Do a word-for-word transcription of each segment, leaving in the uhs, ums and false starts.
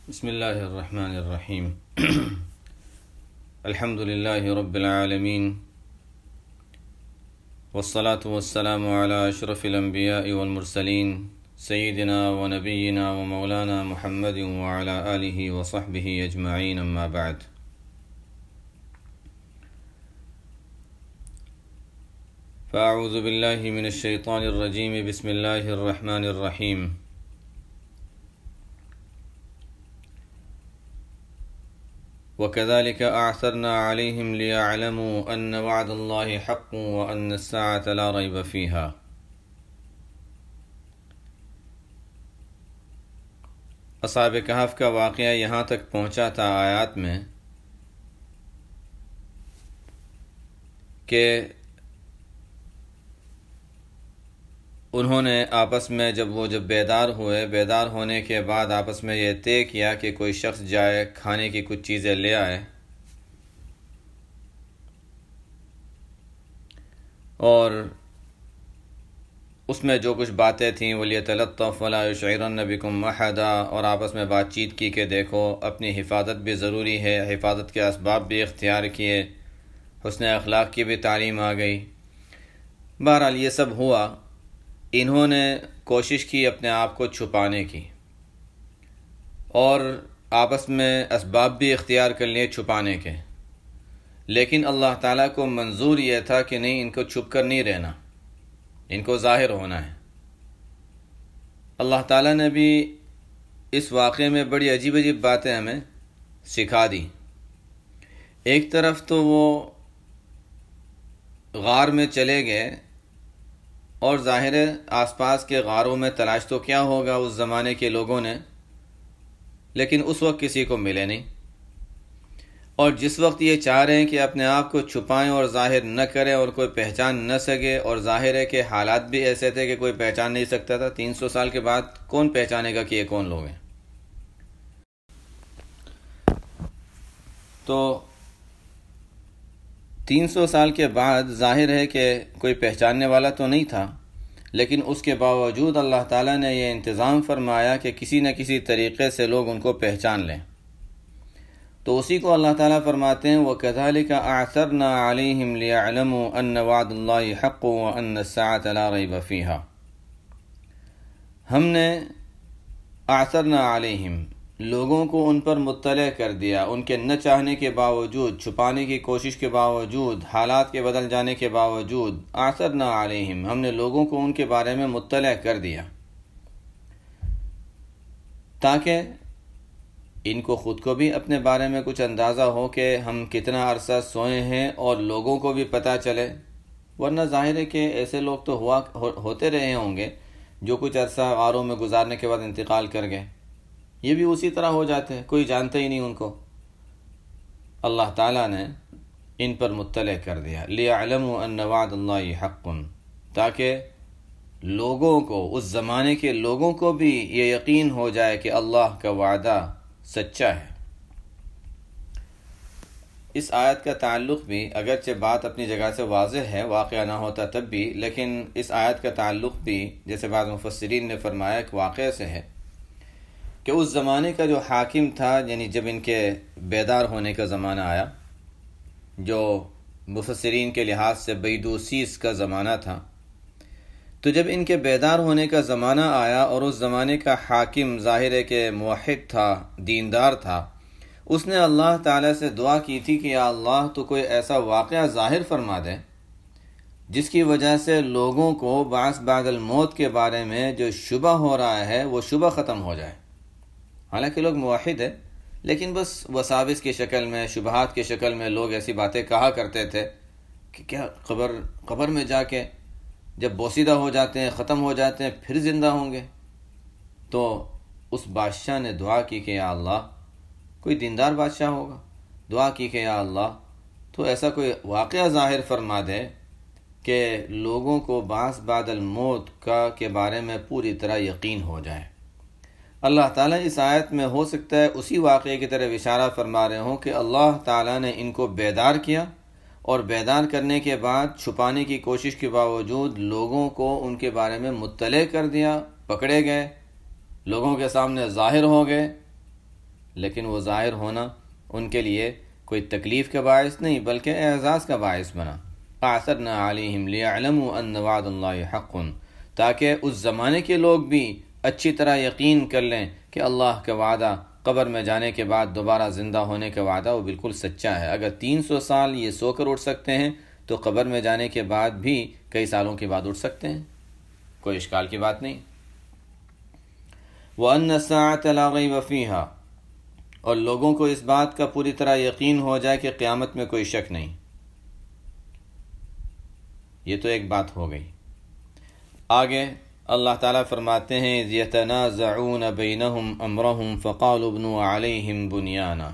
بسم اللہ الرحمن الرحیم الحمد للہ رب العالمین والصلاة والسلام علی اشرف الانبیاء والمرسلین سیدنا و نبینا و مولانا محمد وعلی آلہ وصحبہ اجمعین، اما بعد۔ فاعوذ باللہ من الشیطان الرجیم، بسم اللہ الرحمن الرحیم۔ وَكَذَلِكَ أَعْثَرْنَا عَلَيْهِمْ لِيَعْلَمُوا أَنَّ وَعْدَ اللَّهِ حَقٌّ وَأَنَّ السَّاعَةَ لَا رَيْبَ فِيهَا۔ اصحاب کہف کا واقعہ یہاں تک پہنچا تھا آیات میں کہ انہوں نے آپس میں جب وہ جب بیدار ہوئے بیدار ہونے کے بعد آپس میں یہ طے کیا کہ کوئی شخص جائے کھانے کی کچھ چیزیں لے آئے، اور اس میں جو کچھ باتیں تھیں وَلْيَتَلَطَّفْ وَلَا يُشْعِرَنَّ بِكُمْ أَحَدًا، اور آپس میں بات چیت کی کہ دیکھو اپنی حفاظت بھی ضروری ہے، حفاظت کے اسباب بھی اختیار کیے، حسن اخلاق کی بھی تعلیم آ گئی۔ بہرحال یہ سب ہوا، انہوں نے کوشش کی اپنے آپ کو چھپانے کی اور آپس میں اسباب بھی اختیار کر لیے چھپانے کے، لیکن اللہ تعالیٰ کو منظور یہ تھا کہ نہیں، ان کو چھپ کر نہیں رہنا، ان کو ظاہر ہونا ہے۔ اللہ تعالیٰ نے بھی اس واقعے میں بڑی عجیب عجیب باتیں ہمیں سکھا دی۔ ایک طرف تو وہ غار میں چلے گئے، اور ظاہر ہے آس پاس کے غاروں میں تلاش تو کیا ہوگا اس زمانے کے لوگوں نے، لیکن اس وقت کسی کو ملے نہیں، اور جس وقت یہ چاہ رہے ہیں کہ اپنے آپ کو چھپائیں اور ظاہر نہ کریں اور کوئی پہچان نہ سکے، اور ظاہر ہے کہ حالات بھی ایسے تھے کہ کوئی پہچان نہیں سکتا تھا۔ تین سو سال کے بعد کون پہچانے گا کہ یہ کون لوگ ہیں؟ تو تین سو سال کے بعد ظاہر ہے کہ کوئی پہچاننے والا تو نہیں تھا، لیکن اس کے باوجود اللہ تعالیٰ نے یہ انتظام فرمایا کہ کسی نہ کسی طریقے سے لوگ ان کو پہچان لیں۔ تو اسی کو اللہ تعالیٰ فرماتے ہیں وَكَذَلِكَ أَعْثَرْنَا عَلَيْهِمْ لِيَعْلَمُوا أَنَّ وَعْدَ اللَّهِ حَقٌّ وَأَنَّ السَّاعَةَ لَا رَيْبَ فِيهَا۔ ہم نے اعثرنا علیہم، لوگوں کو ان پر مطلع کر دیا، ان کے نہ چاہنے کے باوجود، چھپانے کی کوشش کے باوجود، حالات کے بدل جانے کے باوجود، اعثرنا علیہم، ہم نے لوگوں کو ان کے بارے میں مطلع کر دیا تاکہ ان کو خود کو بھی اپنے بارے میں کچھ اندازہ ہو کہ ہم کتنا عرصہ سوئے ہیں، اور لوگوں کو بھی پتہ چلے۔ ورنہ ظاہر ہے کہ ایسے لوگ تو ہوا ہوتے رہے ہوں گے جو کچھ عرصہ غاروں میں گزارنے کے بعد انتقال کر گئے، یہ بھی اسی طرح ہو جاتے ہیں، کوئی جانتا ہی نہیں ان کو۔ اللہ تعالیٰ نے ان پر مطلع کر دیا لِيَعْلَمُوا أَنَّ وَعْدَ اللَّهِ حَقٌّ، تاکہ لوگوں کو، اس زمانے کے لوگوں کو بھی یہ یقین ہو جائے کہ اللہ کا وعدہ سچا ہے۔ اس آیت کا تعلق بھی، اگرچہ بات اپنی جگہ سے واضح ہے، واقعہ نہ ہوتا تب بھی، لیکن اس آیت کا تعلق بھی جیسے بعض مفسرین نے فرمایا ایک واقعے سے ہے کہ اس زمانے کا جو حاکم تھا، یعنی جب ان کے بیدار ہونے کا زمانہ آیا، جو مفسرین کے لحاظ سے بیدوسیس کا زمانہ تھا، تو جب ان کے بیدار ہونے کا زمانہ آیا اور اس زمانے کا حاکم ظاہر ہے کہ موحد تھا، دیندار تھا، اس نے اللہ تعالیٰ سے دعا کی تھی کہ یا اللہ تو کوئی ایسا واقعہ ظاہر فرما دے جس کی وجہ سے لوگوں کو بعث بعد الموت کے بارے میں جو شبہ ہو رہا ہے وہ شبہ ختم ہو جائے۔ حالانکہ لوگ موحد ہیں، لیکن بس وساوس کی شکل میں، شبہات کی شکل میں لوگ ایسی باتیں کہا کرتے تھے کہ کیا قبر قبر میں جا کے جب بوسیدہ ہو جاتے ہیں، ختم ہو جاتے ہیں، پھر زندہ ہوں گے؟ تو اس بادشاہ نے دعا کی کہ یا اللہ، کوئی دیندار بادشاہ ہوگا، دعا کی کہ یا اللہ تو ایسا کوئی واقعہ ظاہر فرما دے کہ لوگوں کو بعث بعد الموت کا کے بارے میں پوری طرح یقین ہو جائے۔ اللہ تعالیٰ اس آیت میں ہو سکتا ہے اسی واقعے کی طرف اشارہ فرما رہے ہوں کہ اللہ تعالیٰ نے ان کو بیدار کیا، اور بیدار کرنے کے بعد چھپانے کی کوشش کے باوجود لوگوں کو ان کے بارے میں مطلع کر دیا، پکڑے گئے، لوگوں کے سامنے ظاہر ہو گئے، لیکن وہ ظاہر ہونا ان کے لیے کوئی تکلیف کا باعث نہیں بلکہ اعزاز کا باعث بنا۔ اعثرنا علیہم لیعلموا ان وعد اللہ حق، تاکہ اس زمانے کے لوگ بھی اچھی طرح یقین کر لیں کہ اللہ کا وعدہ قبر میں جانے کے بعد دوبارہ زندہ ہونے کا وعدہ وہ بالکل سچا ہے۔ اگر تین سو سال یہ سو کر اٹھ سکتے ہیں تو قبر میں جانے کے بعد بھی کئی سالوں کے بعد اٹھ سکتے ہیں، کوئی اشکال کی بات نہیں۔ وَأَنَّ السَّاعَةَ لَا رَيْبَ فِيهَا، اور لوگوں کو اس بات کا پوری طرح یقین ہو جائے کہ قیامت میں کوئی شک نہیں۔ یہ تو ایک بات ہو گئی۔ آگے اللہ تعالیٰ فرماتے ہیں اِذْ يَتَنَازَعُونَ بَيْنَهُمْ أَمْرَهُمْ فَقَالُوا ابْنُوا عَلَيْهِمْ بُنْيَانًا،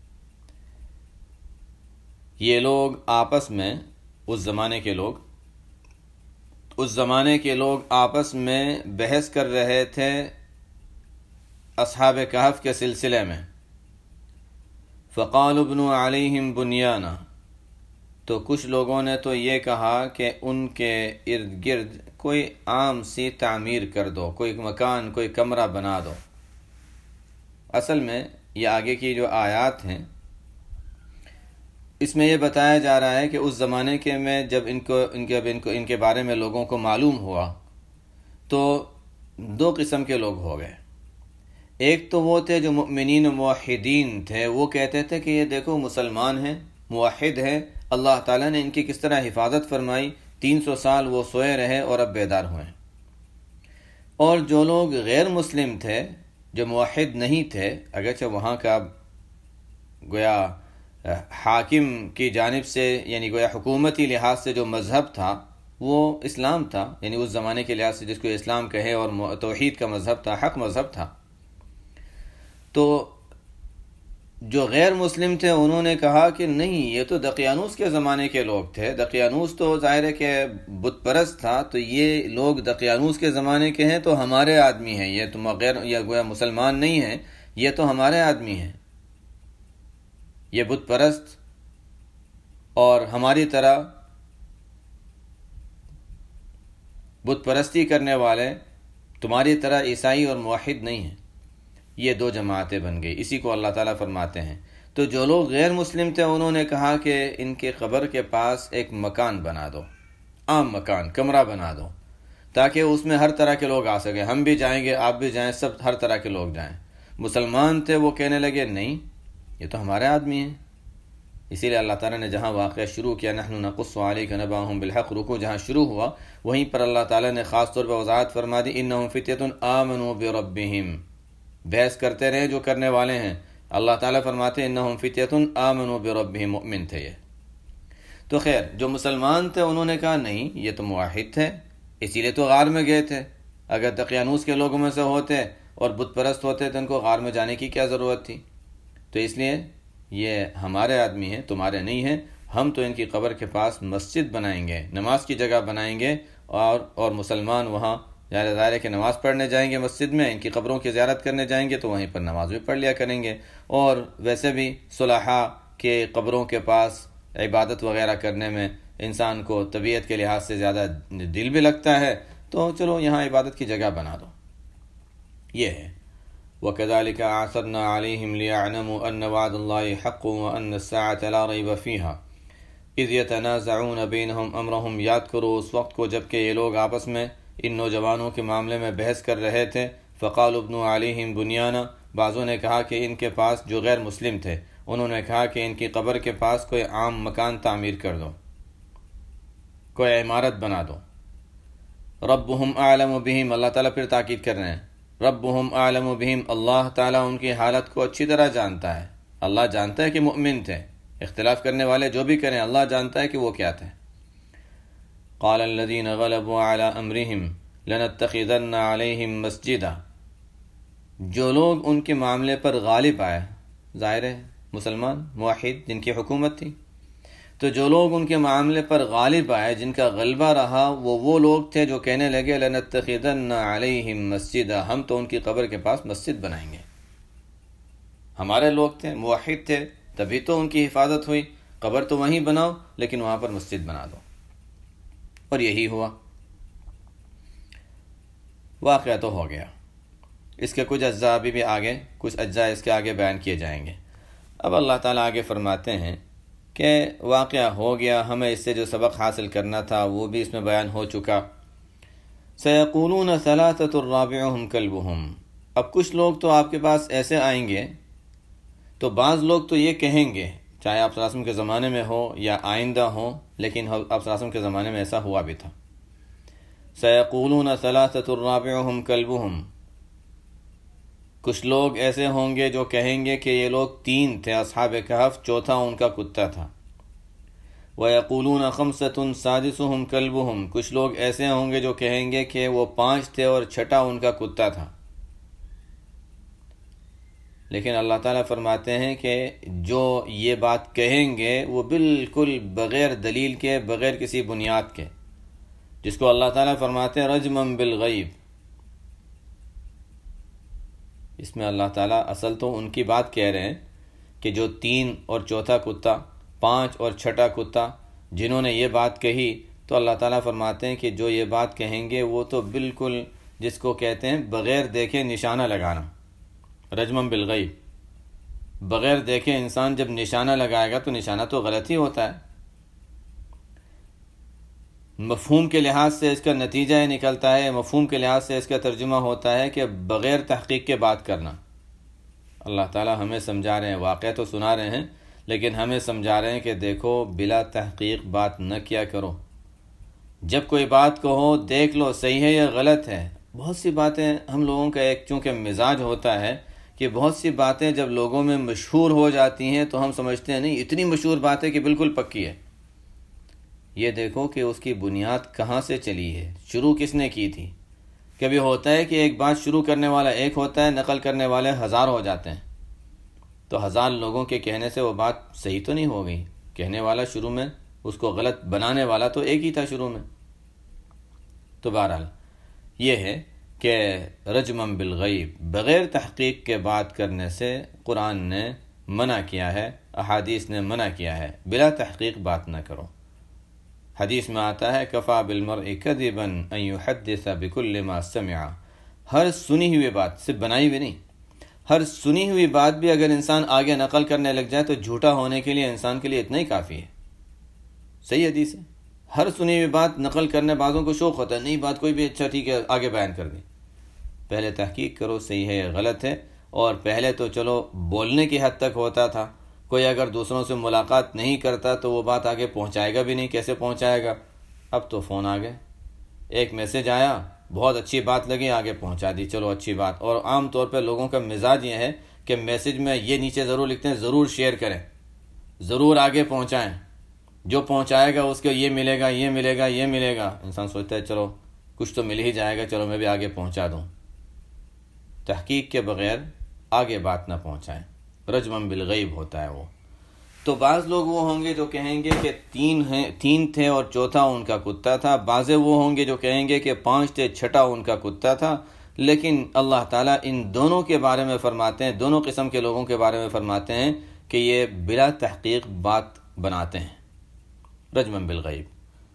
یہ لوگ آپس میں، اس زمانے کے لوگ اس زمانے کے لوگ آپس میں بحث کر رہے تھے اصحاب کہف کے سلسلے میں۔ فَقَالُوا ابْنُوا عَلَيْهِمْ بُنْيَانًا، تو کچھ لوگوں نے تو یہ کہا کہ ان کے ارد گرد کوئی عام سی تعمیر کر دو، کوئی مکان، کوئی کمرہ بنا دو۔ اصل میں یہ آگے کی جو آیات ہیں اس میں یہ بتایا جا رہا ہے کہ اس زمانے کے میں جب ان کو ان کے ان کو ان کے بارے میں لوگوں کو معلوم ہوا تو دو قسم کے لوگ ہو گئے۔ ایک تو وہ تھے جو مؤمنین و موحدین تھے، وہ کہتے تھے کہ یہ دیکھو مسلمان ہیں، موحد ہیں، اللہ تعالیٰ نے ان کی کس طرح حفاظت فرمائی، تین سو سال وہ سوئے رہے اور اب بیدار ہوئے۔ اور جو لوگ غیر مسلم تھے، جو موحد نہیں تھے، اگرچہ وہاں کا گویا حاکم کی جانب سے یعنی گویا حکومتی لحاظ سے جو مذہب تھا وہ اسلام تھا، یعنی اس زمانے کے لحاظ سے جس کو اسلام کہے، اور توحید کا مذہب تھا، حق مذہب تھا، تو جو غیر مسلم تھے انہوں نے کہا کہ نہیں، یہ تو دقیانوس کے زمانے کے لوگ تھے، دقیانوس تو ظاہر ہے کہ بت پرست تھا، تو یہ لوگ دقیانوس کے زمانے کے ہیں تو ہمارے آدمی ہیں، یہ تو غیر یا گویا مسلمان نہیں ہیں، یہ تو ہمارے آدمی ہیں، یہ بت پرست اور ہماری طرح بت پرستی کرنے والے تمہاری طرح عیسائی اور موحد نہیں ہیں۔ یہ دو جماعتیں بن گئی۔ اسی کو اللہ تعالیٰ فرماتے ہیں تو جو لوگ غیر مسلم تھے انہوں نے کہا کہ ان کے قبر کے پاس ایک مکان بنا دو، عام مکان، کمرہ بنا دو، تاکہ اس میں ہر طرح کے لوگ آ سکیں، ہم بھی جائیں گے، آپ بھی جائیں، سب ہر طرح کے لوگ جائیں۔ مسلمان تھے وہ کہنے لگے نہیں، یہ تو ہمارے آدمی ہیں۔ اسی لیے اللہ تعالیٰ نے جہاں واقعہ شروع کیا نحن نقص علیک نبأہم بالحق، رکو جہاں شروع ہوا وہیں پر اللہ تعالیٰ نے خاص طور پر وضاحت فرما دی انہم فتیۃ آمنوا بربہم، بحث کرتے رہے جو کرنے والے ہیں، اللہ تعالیٰ فرماتے ہیں انہم فتیۃ آمنوا بربہم، مؤمن تھے یہ۔ تو خیر جو مسلمان تھے انہوں نے کہا نہیں، یہ تو موحد تھے، اسی لیے تو غار میں گئے تھے، اگر دقیانوس کے لوگوں میں سے ہوتے اور بت پرست ہوتے تو ان کو غار میں جانے کی کیا ضرورت تھی؟ تو اس لیے یہ ہمارے آدمی ہیں، تمہارے نہیں ہیں، ہم تو ان کی قبر کے پاس مسجد بنائیں گے، نماز کی جگہ بنائیں گے، اور اور مسلمان وہاں ظاہر ہے کہ نماز پڑھنے جائیں گے مسجد میں، ان کی قبروں کی زیارت کرنے جائیں گے تو وہیں پر نماز بھی پڑھ لیا کریں گے، اور ویسے بھی صلحاء کے قبروں کے پاس عبادت وغیرہ کرنے میں انسان کو طبیعت کے لحاظ سے زیادہ دل بھی لگتا ہے، تو چلو یہاں عبادت کی جگہ بنا دو۔ یہ ہے وَكَذَلِكَ أَعْثَرْنَا عَلَيْهِمْ لِيَعْلَمُوا أَنَّ وَعْدَ اللَّهِ حَقٌّ وَأَنَّ السَّاعَةَ لَا رَيْبَ فِيهَا إِذْ يَتَنَازَعُونَ بَيْنَهُمْ أَمْرَهُمْ، یاد کرو اس وقت کو جب کہ یہ لوگ آپس میں ان نوجوانوں کے معاملے میں بحث کر رہے تھے۔ فَقَالُوا ابْنُوا عَلَيْهِمْ بُنْيَانًا، بعضوں نے کہا کہ ان کے پاس، جو غیر مسلم تھے انہوں نے کہا کہ ان کی قبر کے پاس کوئی عام مکان تعمیر کر دو، کوئی عمارت بنا دو۔ ربهم اعلم بهم، اللہ تعالیٰ پھر تاکید کر رہے ہیں ربهم اعلم بهم، اللہ تعالیٰ ان کی حالت کو اچھی طرح جانتا ہے، اللہ جانتا ہے کہ مؤمن تھے، اختلاف کرنے والے جو بھی کریں اللہ جانتا ہے کہ وہ کیا تھے۔ قال الذين غلبوا على امرهم لنتخذن عليهم مسجدا، جو لوگ ان کے معاملے پر غالب آئے، ظاہر ہے مسلمان موحد جن کی حکومت تھی، تو جو لوگ ان کے معاملے پر غالب آئے، جن کا غلبہ رہا، وہ وہ لوگ تھے جو کہنے لگے لنتخذن علیہم مسجدا، ہم تو ان کی قبر کے پاس مسجد بنائیں گے۔ ہمارے لوگ تھے، موحد تھے، تبھی تو ان کی حفاظت ہوئی، قبر تو وہیں بناؤ لیکن وہاں پر مسجد بنا دو، اور یہی ہوا، واقعہ تو ہو گیا۔ اس کے کچھ اجزاء ابھی بھی آگے کچھ اجزاء اس کے آگے بیان کیے جائیں گے۔ اب اللہ تعالیٰ آگے فرماتے ہیں کہ واقعہ ہو گیا، ہمیں اس سے جو سبق حاصل کرنا تھا وہ بھی اس میں بیان ہو چکا۔ سَيَقُولُونَ ثَلَاثَةٌ رَابِعُهُمْ كَلْبُهُمْ، اب کچھ لوگ تو آپ کے پاس ایسے آئیں گے، تو بعض لوگ تو یہ کہیں گے، چاہے آپ صلی اللہ علیہ وسلم کے زمانے میں ہو یا آئندہ ہو، لیکن آپ صلی اللہ علیہ وسلم کے زمانے میں ایسا ہوا بھی تھا۔ سَيَقُولُونَ ثَلَاثَةٌ رَابِعُهُمْ كَلْبُهُمْ، کچھ لوگ ایسے ہوں گے جو کہیں گے کہ یہ لوگ تین تھے، اصحاب کہف چوتھا ان کا کتا تھا۔ وَيَقُولُونَ خَمْسَةٌ سَادِسُهُمْ كَلْبُهُمْ، کچھ لوگ ایسے ہوں گے جو کہیں گے کہ وہ پانچ تھے اور چھٹا ان کا کتا تھا۔ لیکن اللہ تعالیٰ فرماتے ہیں کہ جو یہ بات کہیں گے وہ بالکل بغیر دلیل کے، بغیر کسی بنیاد کے، جس کو اللہ تعالیٰ فرماتے ہیں رجمًا بالغیب۔ اس میں اللہ تعالیٰ اصل تو ان کی بات کہہ رہے ہیں کہ جو تین اور چوتھا کتا، پانچ اور چھٹا کتا، جنہوں نے یہ بات کہی، تو اللہ تعالیٰ فرماتے ہیں کہ جو یہ بات کہیں گے وہ تو بالکل جس کو کہتے ہیں بغیر دیکھے نشانہ لگانا، رجمًا بالغیب۔ بغیر دیکھے انسان جب نشانہ لگائے گا تو نشانہ تو غلط ہی ہوتا ہے۔ مفہوم کے لحاظ سے اس کا نتیجہ یہ نکلتا ہے، مفہوم کے لحاظ سے اس کا ترجمہ ہوتا ہے کہ بغیر تحقیق کے بات کرنا۔ اللہ تعالیٰ ہمیں سمجھا رہے ہیں، واقعہ تو سنا رہے ہیں لیکن ہمیں سمجھا رہے ہیں کہ دیکھو بلا تحقیق بات نہ کیا کرو۔ جب کوئی بات کہو دیکھ لو صحیح ہے یا غلط ہے۔ بہت سی باتیں ہم لوگوں کا ایک چونکہ مزاج ہوتا ہے کہ بہت سی باتیں جب لوگوں میں مشہور ہو جاتی ہیں تو ہم سمجھتے ہیں نہیں اتنی مشہور بات ہے کہ بالکل پکی ہے۔ یہ دیکھو کہ اس کی بنیاد کہاں سے چلی ہے، شروع کس نے کی تھی۔ کبھی ہوتا ہے کہ ایک بات شروع کرنے والا ایک ہوتا ہے، نقل کرنے والے ہزار ہو جاتے ہیں، تو ہزار لوگوں کے کہنے سے وہ بات صحیح تو نہیں ہو گئی۔ کہنے والا شروع میں، اس کو غلط بنانے والا تو ایک ہی تھا شروع میں۔ تو بہرحال یہ ہے کہ رجمًا بالغیب، بغیر تحقیق کے بات کرنے سے قرآن نے منع کیا ہے، احادیث نے منع کیا ہے، بلا تحقیق بات نہ کرو۔ حدیث میں آتا ہے کفا بالمرء کذبا ان یحدث بکل ما سمع، ہر سنی ہوئی بات، صرف بنائی ہوئی نہیں، ہر سنی ہوئی بات بھی اگر انسان آگے نقل کرنے لگ جائے تو جھوٹا ہونے کے لیے انسان کے لیے اتنا ہی کافی ہے۔ صحیح حدیث ہے، ہر سنی ہوئی بات نقل کرنے بعضوں کو شوق ہوتا ہے، نئی بات کوئی بھی اچھا ٹھیک ہے آگے بیان کر دی۔ پہلے تحقیق کرو صحیح ہے یا غلط ہے، اور پہلے تو چلو بولنے کی حد تک ہوتا تھا، کوئی اگر دوسروں سے ملاقات نہیں کرتا تو وہ بات آگے پہنچائے گا بھی نہیں، کیسے پہنچائے گا؟ اب تو فون آ گئے، ایک میسج آیا، بہت اچھی بات لگی، آگے پہنچا دی، چلو اچھی بات۔ اور عام طور پہ لوگوں کا مزاج یہ ہے کہ میسج میں یہ نیچے ضرور لکھتے ہیں ضرور شیئر کریں، ضرور آگے پہنچائیں، جو پہنچائے گا اس کو یہ ملے گا، یہ ملے گا، یہ ملے گا۔ انسان سوچتا ہے چلو کچھ تو مل ہی جائے گا، چلو میں بھی آگے پہنچا دوں۔ تحقیق کے بغیر آگے بات نہ پہنچائیں، رجمًا بالغیب ہوتا ہے وہ۔ تو بعض لوگ وہ ہوں گے جو کہیں گے کہ تین ہیں، تین تھے اور چوتھا ان کا کتا تھا، بعضے وہ ہوں گے جو کہیں گے کہ پانچ تھے چھٹا ان کا کتا تھا۔ لیکن اللہ تعالیٰ ان دونوں کے بارے میں فرماتے ہیں، دونوں قسم کے لوگوں کے بارے میں فرماتے ہیں کہ یہ بلا تحقیق بات بناتے ہیں، رجمًا بالغیب۔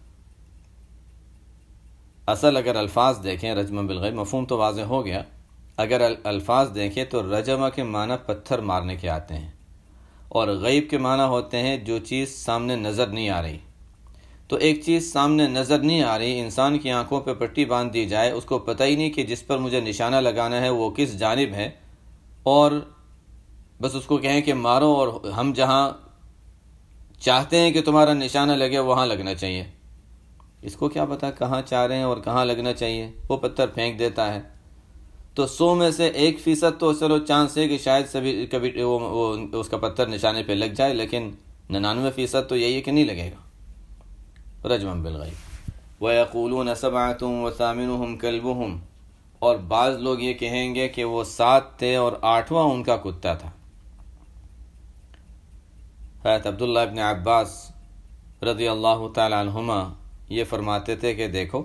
اصل اگر الفاظ دیکھیں رجمًا بالغیب، مفہوم تو واضح ہو گیا۔ اگر الفاظ دیکھیں تو رجمہ کے معنی پتھر مارنے کے آتے ہیں، اور غیب کے معنی ہوتے ہیں جو چیز سامنے نظر نہیں آ رہی۔ تو ایک چیز سامنے نظر نہیں آ رہی، انسان کی آنکھوں پہ پٹی باندھ دی جائے، اس کو پتہ ہی نہیں کہ جس پر مجھے نشانہ لگانا ہے وہ کس جانب ہے، اور بس اس کو کہیں کہ مارو، اور ہم جہاں چاہتے ہیں کہ تمہارا نشانہ لگے وہاں لگنا چاہیے۔ اس کو کیا پتہ کہاں چاہ رہے ہیں اور کہاں لگنا چاہیے، وہ پتھر پھینک دیتا ہے۔ تو سو میں سے ایک فیصد تو چلو چانس ہے کہ شاید سبھی کبھی وہ, وہ اس کا پتھر نشانے پہ لگ جائے، لیکن ننانوے فیصد تو یہی ہے کہ نہیں لگے گا، رجمًا بالغیب۔ وَيَقُولُونَ سَبْعَةٌ وَثَامِنُهُمْ كَلْبُهُمْ، اور بعض لوگ یہ کہیں گے کہ وہ سات تھے اور آٹھواں ان کا کتا تھا۔ حضرت عبداللہ ابن عباس رضی اللہ تعالی عنہما یہ فرماتے تھے کہ دیکھو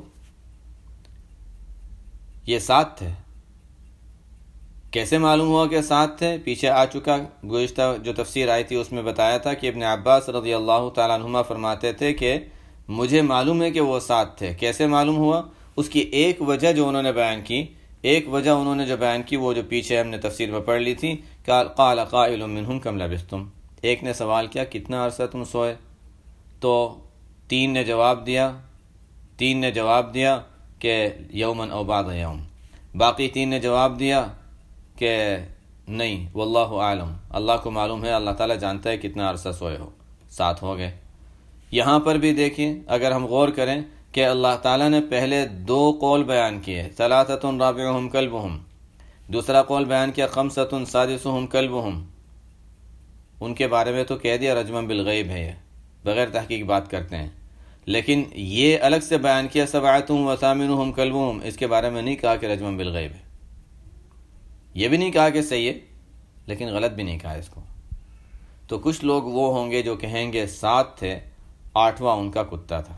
یہ سات تھے، کیسے معلوم ہوا کہ سات تھے؟ پیچھے آ چکا، گزشتہ جو تفسیر آئی تھی اس میں بتایا تھا کہ ابن عباس رضی اللہ تعالیٰ عنہما فرماتے تھے کہ مجھے معلوم ہے کہ وہ سات تھے۔ کیسے معلوم ہوا؟ اس کی ایک وجہ جو انہوں نے بیان کی ایک وجہ انہوں نے جو بیان کی وہ جو پیچھے ہم نے تفسیر میں پڑھ لی تھی، قال قائل منہم کم لبثتم، ایک نے سوال کیا کتنا عرصہ تم سوئے؟ تو تین نے جواب دیا تین نے جواب دیا کہ یومن او بعض یوم، باقی تین نے جواب دیا کہ نہیں واللہ عالم، اللہ کو معلوم ہے، اللہ تعالیٰ جانتا ہے کتنا عرصہ سوئے ہو، سات ہو گئے۔ یہاں پر بھی دیکھیں اگر ہم غور کریں کہ اللہ تعالیٰ نے پہلے دو قول بیان کیے، ثلاثۃ رابعہم کلبہم، دوسرا قول بیان کیا خمسۃ سادسہم کلبہم، ان کے بارے میں تو کہہ دیا رجما بالغیب ہے، یہ بغیر تحقیق بات کرتے ہیں، لیکن یہ الگ سے بیان کیا سبعۃ وثامنہم کلبہم، اس کے بارے میں نہیں کہا کہ رجما بالغیب ہے، یہ بھی نہیں کہا کہ صحیح ہے لیکن غلط بھی نہیں کہا اس کو۔ تو کچھ لوگ وہ ہوں گے جو کہیں گے سات تھے، آٹھواں ان کا کتا تھا،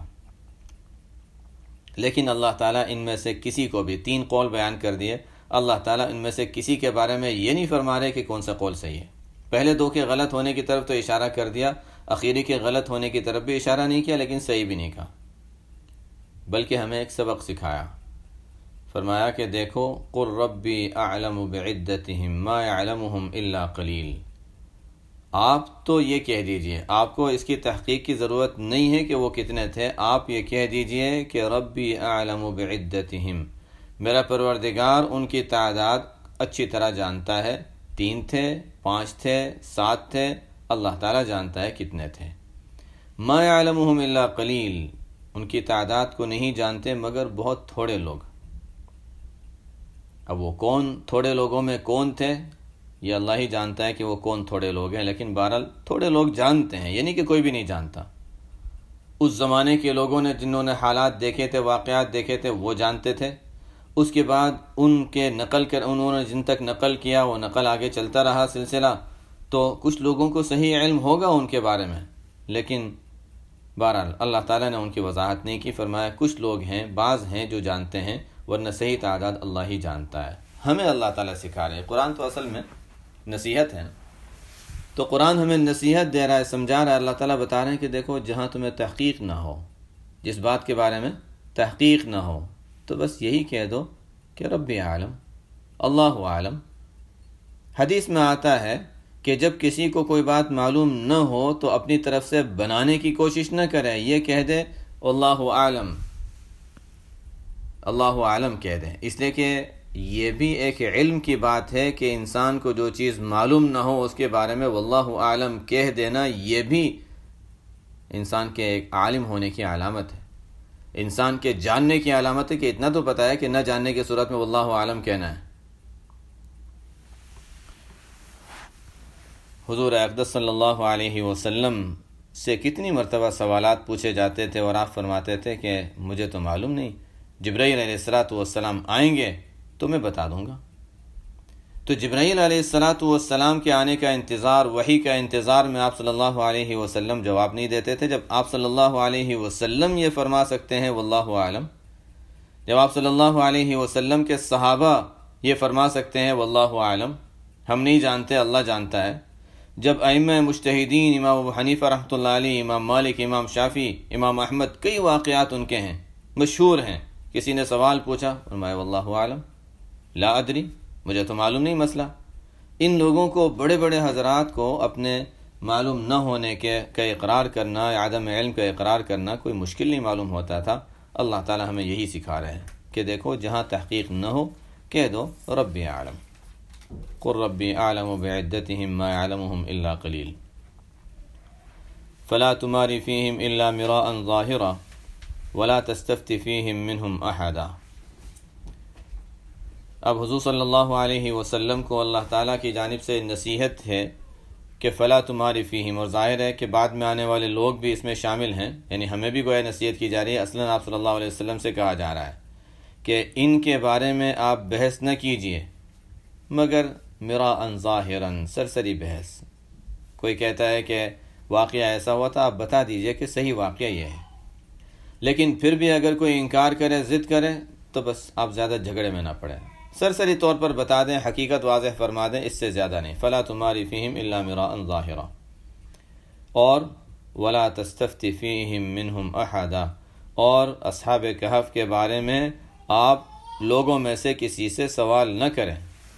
لیکن اللہ تعالیٰ ان میں سے کسی کو بھی تین قول بیان کر دیے، اللہ تعالیٰ ان میں سے کسی کے بارے میں یہ نہیں فرما رہے کہ کون سا قول صحیح ہے۔ پہلے دو کے غلط ہونے کی طرف تو اشارہ کر دیا، اخیری کے غلط ہونے کی طرف بھی اشارہ نہیں کیا لیکن صحیح بھی نہیں کہا، بلکہ ہمیں ایک سبق سکھایا، فرمایا کہ دیکھو قل ربی اعلم بعدتہم ما یعلمہم الا قلیل، آپ تو یہ کہہ دیجئے، آپ کو اس کی تحقیق کی ضرورت نہیں ہے کہ وہ کتنے تھے، آپ یہ کہہ دیجئے کہ ربی اعلم بعدتہم، میرا پروردگار ان کی تعداد اچھی طرح جانتا ہے، تین تھے، پانچ تھے، سات تھے، اللہ تعالیٰ جانتا ہے کتنے تھے۔ ما یعلمہم الا قلیل، ان کی تعداد کو نہیں جانتے مگر بہت تھوڑے لوگ۔ اب وہ کون تھوڑے لوگوں میں کون تھے یہ اللہ ہی جانتا ہے کہ وہ کون تھوڑے لوگ ہیں، لیکن بہرحال تھوڑے لوگ جانتے ہیں، یعنی کہ کوئی بھی نہیں جانتا۔ اس زمانے کے لوگوں نے جنہوں نے حالات دیکھے تھے، واقعات دیکھے تھے، وہ جانتے تھے، اس کے بعد ان کے نقل کر انہوں نے جن تک نقل کیا وہ نقل آگے چلتا رہا سلسلہ، تو کچھ لوگوں کو صحیح علم ہوگا ان کے بارے میں، لیکن بہرحال اللہ تعالیٰ نے ان کی وضاحت نہیں کی، فرمایا کچھ لوگ ہیں، بعض ہیں جو جانتے ہیں، ورنہ صحیح تعداد اللہ ہی جانتا ہے۔ ہمیں اللہ تعالیٰ سکھا رہے ہیں، قرآن تو اصل میں نصیحت ہے، تو قرآن ہمیں نصیحت دے رہا ہے، سمجھا رہا ہے، اللہ تعالیٰ بتا رہے ہیں کہ دیکھو جہاں تمہیں تحقیق نہ ہو، جس بات کے بارے میں تحقیق نہ ہو، تو بس یہی کہہ دو کہ ربی عالم، اللہ عالم۔ حدیث میں آتا ہے کہ جب کسی کو کوئی بات معلوم نہ ہو تو اپنی طرف سے بنانے کی کوشش نہ کرے، یہ کہہ دے اللہ عالم، اللہ عالم کہہ دیں، اس لیے کہ یہ بھی ایک علم کی بات ہے کہ انسان کو جو چیز معلوم نہ ہو اس کے بارے میں واللہ عالم کہہ دینا، یہ بھی انسان کے ایک عالم ہونے کی علامت ہے، انسان کے جاننے کی علامت ہے کہ اتنا تو پتہ ہے کہ نہ جاننے کی صورت میں واللہ عالم کہنا ہے۔ حضور اقدس صلی اللہ علیہ وسلم سے کتنی مرتبہ سوالات پوچھے جاتے تھے اور آپ فرماتے تھے کہ مجھے تو معلوم نہیں، جبرائیل علیہ الصلاۃ والسلام آئیں گے تو میں بتا دوں گا۔ تو جبرائیل علیہ الصلاۃ والسلام کے آنے کا انتظار، وحی کا انتظار میں آپ صلی اللہ علیہ وسلم جواب نہیں دیتے تھے۔ جب آپ صلی اللہ علیہ وسلم یہ فرما سکتے ہیں واللہ عالم، جب آپ صلی اللہ علیہ وسلم کے صحابہ یہ فرما سکتے ہیں واللہ عالم، ہم نہیں جانتے اللہ جانتا ہے، جب ائمہ مجتہدین امام ابو حنیفہ رحمۃ اللہ علیہ، امام مالک، امام شافعی، امام احمد، کئی واقعات ان کے ہیں، مشہور ہیں، کسی نے سوال پوچھا فرمایا واللہ عالم، لا ادری، مجھے تو معلوم نہیں مسئلہ۔ ان لوگوں کو، بڑے بڑے حضرات کو اپنے معلوم نہ ہونے کے کا اقرار کرنا، عدم علم کا اقرار کرنا کوئی مشکل نہیں معلوم ہوتا تھا۔ اللہ تعالی ہمیں یہی سکھا رہے ہیں کہ دیکھو جہاں تحقیق نہ ہو کہہ دو ربی عالم، قل ربی اعلم بعدتہم ما یعلمہم الا قلیل، فلا تماری فیہم الا مراء ظاہرا ولا تستفت فیہم منہم احدا۔ اب حضور صلی اللہ علیہ وسلم کو اللہ تعالیٰ کی جانب سے نصیحت ہے کہ فلا تماری فیہم، اور ظاہر ہے کہ بعد میں آنے والے لوگ بھی اس میں شامل ہیں، یعنی ہمیں بھی گویا نصیحت کی جا رہی ہے، اصلاً آپ صلی اللہ علیہ وسلم سے کہا جا رہا ہے کہ ان کے بارے میں آپ بحث نہ کیجئے مگر مراء ظاہرا، سرسری بحث۔ کوئی کہتا ہے کہ واقعہ ایسا ہوا تھا، آپ بتا دیجئے کہ صحیح واقعہ یہ ہے، لیکن پھر بھی اگر کوئی انکار کرے، ضد کرے، تو بس آپ زیادہ جھگڑے میں نہ پڑیں، سرسری طور پر بتا دیں، حقیقت واضح فرما دیں، اس سے زیادہ نہیں۔ فلا تماری فیہم الا مراء ظاہرا، اور ولا تستفت فیہم منہم احدا، اور اصحاب کہف کے بارے میں آپ لوگوں میں سے کسی سے سوال نہ کریں.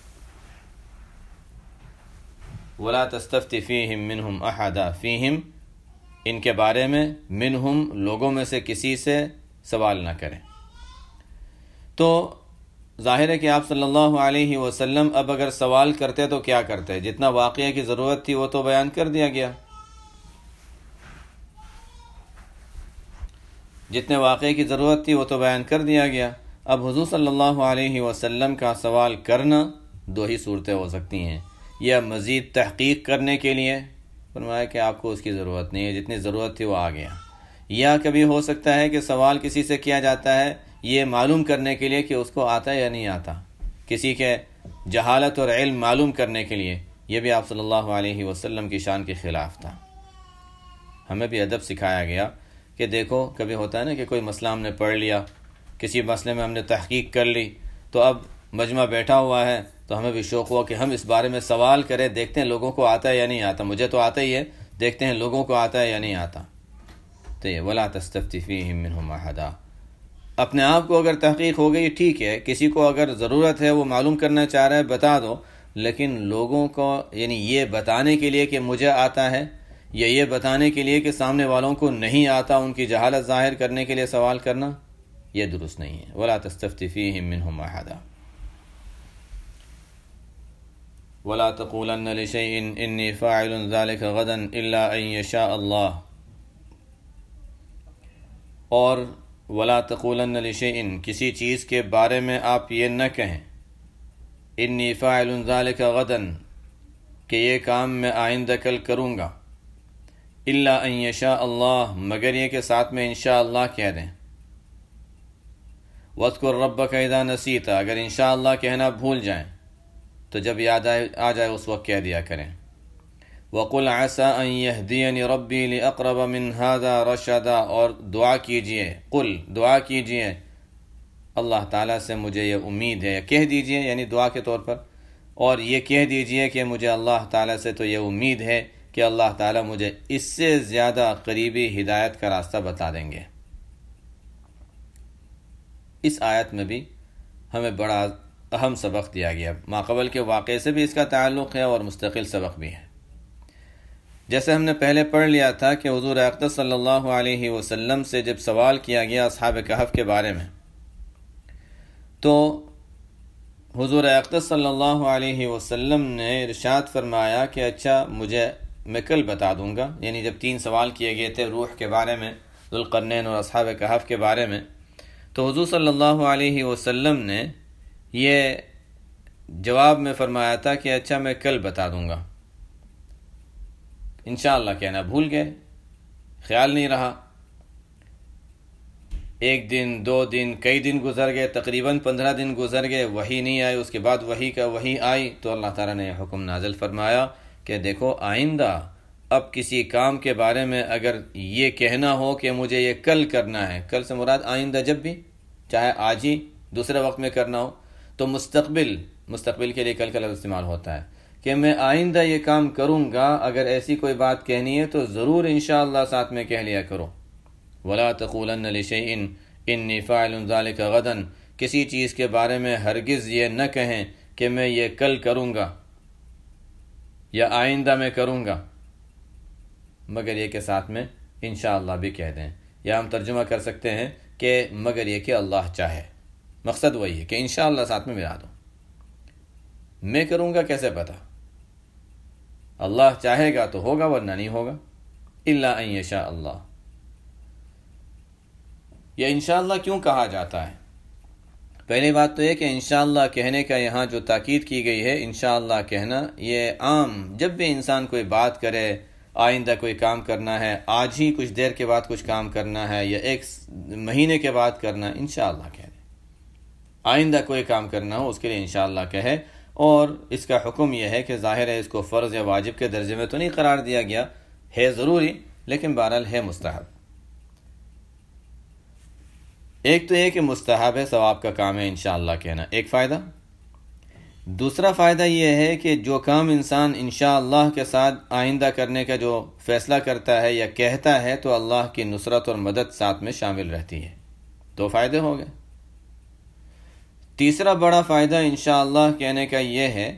ولا تستفتی فیہم منہم احدا، فیہم ان کے بارے میں، منہم لوگوں میں سے کسی سے سوال نہ کریں. تو ظاہر ہے کہ آپ صلی اللہ علیہ وسلم اب اگر سوال کرتے تو کیا کرتے؟ جتنا واقعہ کی ضرورت تھی وہ تو بیان کر دیا گیا، جتنے واقعے کی ضرورت تھی وہ تو بیان کر دیا گیا. اب حضور صلی اللہ علیہ وسلم کا سوال کرنا دو ہی صورتیں ہو سکتی ہیں، یا مزید تحقیق کرنے کے لیے، فرمایا کہ آپ کو اس کی ضرورت نہیں ہے، جتنی ضرورت تھی وہ آ گیا، یا کبھی ہو سکتا ہے کہ سوال کسی سے کیا جاتا ہے یہ معلوم کرنے کے لیے کہ اس کو آتا ہے یا نہیں آتا، کسی کے جہالت اور علم معلوم کرنے کے لیے. یہ بھی آپ صلی اللہ علیہ وسلم کی شان کے خلاف تھا. ہمیں بھی ادب سکھایا گیا کہ دیکھو کبھی ہوتا ہے نا کہ کوئی مسئلہ ہم نے پڑھ لیا، کسی مسئلے میں ہم نے تحقیق کر لی، تو اب مجمع بیٹھا ہوا ہے تو ہمیں بھی شوق ہوا کہ ہم اس بارے میں سوال کریں، دیکھتے ہیں لوگوں کو آتا ہے یا نہیں آتا. مجھے تو آتا ہی ہے، دیکھتے ہیں لوگوں کو آتا ہے یا نہیں آتا. تو یہ وَلَا تَسْتَفْتِ فِيهِم مِّنْهُمْ أَحَدًا. اپنے آپ کو اگر تحقیق ہو گئی ٹھیک ہے، کسی کو اگر ضرورت ہے وہ معلوم کرنا چاہ رہا ہے بتا دو، لیکن لوگوں کو یعنی یہ بتانے کے لیے کہ مجھے آتا ہے، یا یہ بتانے کے لیے کہ سامنے والوں کو نہیں آتا، ان کی جہالت ظاہر کرنے کے لیے سوال کرنا، یہ درست نہیں ہے. وَلَا تَسْتَفْتِ فِيهِم مِّنْهُمْ أَحَدًا. وَلَا تَقُولَنَّ لِشَيْءٍ إِنِّي فَاعِلٌ ذَلِكَ غَدًا إِلَّا أَن يَشَاءَ اللَّهُ. اور وَلَا تَقُولَنَّ لِشَيْءٍ کسی چیز کے بارے میں آپ یہ نہ کہیں، إِنِّي فَاعِلٌ ذَلِكَ غَدًا کہ یہ کام میں آئندہ کل کروں گا، إِلَّا أَن يَشَاءَ اللَّهُ مگر یہ کہ ساتھ میں انشاءاللہ کہہ دیں. وَاذْكُرْ رَبَّكَ إِذَا نَسِيتَ اگر انشاءاللہ کہنا بھول جائیں تو جب یاد آئے آ جائے اس وقت کہہ دیا کریں. وَقُلْ عَسَىٰ أَن يَهْدِيَنِ رَبِّي لِأَقْرَبَ مِنْ هَذَا رَشَدًا اور دعا کیجئے، قل دعا کیجئے اللہ تعالیٰ سے مجھے یہ امید ہے، یا کہہ دیجئے یعنی دعا کے طور پر، اور یہ کہہ دیجئے کہ مجھے اللہ تعالیٰ سے تو یہ امید ہے کہ اللہ تعالیٰ مجھے اس سے زیادہ قریبی ہدایت کا راستہ بتا دیں گے. اس آیت میں بھی ہمیں بڑا اہم سبق دیا گیا، ماقبل کے واقعے سے بھی اس کا تعلق ہے اور مستقل سبق بھی ہے. جیسے ہم نے پہلے پڑھ لیا تھا کہ حضور اقدس صلی اللہ علیہ وسلم سے جب سوال کیا گیا اصحاب کہف کے بارے میں، تو حضور اقدس صلی اللہ علیہ وسلم نے ارشاد فرمایا کہ اچھا مجھے میں کل بتا دوں گا. یعنی جب تین سوال کیے گئے تھے روح کے بارے میں، ذوالقرنین اور اصحاب کہف کے بارے میں، تو حضور صلی اللہ علیہ وسلم نے یہ جواب میں فرمایا تھا کہ اچھا میں کل بتا دوں گا. انشاءاللہ کہنا بھول گئے، خیال نہیں رہا. ایک دن، دو دن، کئی دن گزر گئے، تقریباً پندرہ دن گزر گئے، وحی نہیں آئی. اس کے بعد وحی کا وحی آئی تو اللہ تعالیٰ نے یہ حکم نازل فرمایا کہ دیکھو آئندہ اب کسی کام کے بارے میں اگر یہ کہنا ہو کہ مجھے یہ کل کرنا ہے، کل سے مراد آئندہ جب بھی، چاہے آج ہی دوسرے وقت میں کرنا ہو، تو مستقبل مستقبل کے لیے کل کا لفظ استعمال ہوتا ہے کہ میں آئندہ یہ کام کروں گا. اگر ایسی کوئی بات کہنی ہے تو ضرور انشاءاللہ ساتھ میں کہہ لیا کرو. وَلَا تَقُولَنَّ لِشَيْءٍ إِنِّي فَاعِلٌ ذَلِكَ غَدًا کسی چیز کے بارے میں ہرگز یہ نہ کہیں کہ میں یہ کل کروں گا یا آئندہ میں کروں گا، مگر یہ کہ ساتھ میں انشاءاللہ بھی کہہ دیں. یا ہم ترجمہ کر سکتے ہیں کہ مگر یہ کہ اللہ چاہے. مقصد وہی ہے کہ انشاءاللہ ساتھ میں ملا دو. میں کروں گا کیسے پتہ؟ اللہ چاہے گا تو ہوگا ورنہ نہیں ہوگا. الا ان یشاء اللہ. یہ انشاءاللہ کیوں کہا جاتا ہے؟ پہلی بات تو یہ کہ انشاءاللہ کہنے کا یہاں جو تاکید کی گئی ہے، انشاءاللہ کہنا یہ عام جب بھی انسان کوئی بات کرے، آئندہ کوئی کام کرنا ہے، آج ہی کچھ دیر کے بعد کچھ کام کرنا ہے یا ایک مہینے کے بعد کرنا ہے، انشاءاللہ کہہ دے. آئندہ کوئی کام کرنا ہو اس کے لیے انشاءاللہ کہے. اور اس کا حکم یہ ہے کہ ظاہر ہے اس کو فرض یا واجب کے درجے میں تو نہیں قرار دیا گیا، ہے ضروری لیکن بہرحال ہے مستحب. ایک تو یہ کہ مستحب ہے، ثواب کا کام ہے انشاءاللہ کہنا، ایک فائدہ. دوسرا فائدہ یہ ہے کہ جو کام انسان انشاءاللہ کے ساتھ آئندہ کرنے کا جو فیصلہ کرتا ہے یا کہتا ہے تو اللہ کی نصرت اور مدد ساتھ میں شامل رہتی ہے. دو فائدے ہو گئے. تیسرا بڑا فائدہ انشاءاللہ کہنے کا یہ ہے